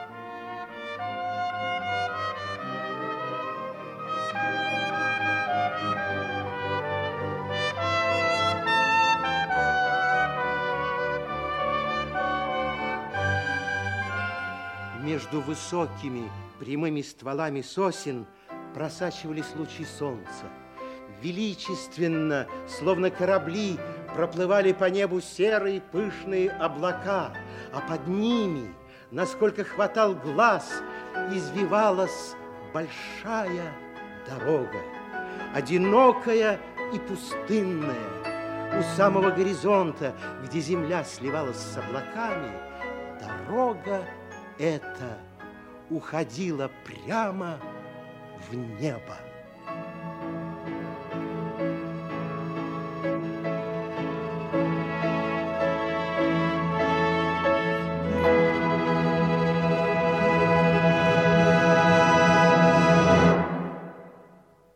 Между высокими прямыми стволами сосен просачивались лучи солнца. Величественно, словно корабли, проплывали по небу серые пышные облака, а под ними, насколько хватал глаз, извивалась большая дорога, одинокая и пустынная. У самого горизонта, где земля сливалась с облаками, дорога эта уходила прямо в небо.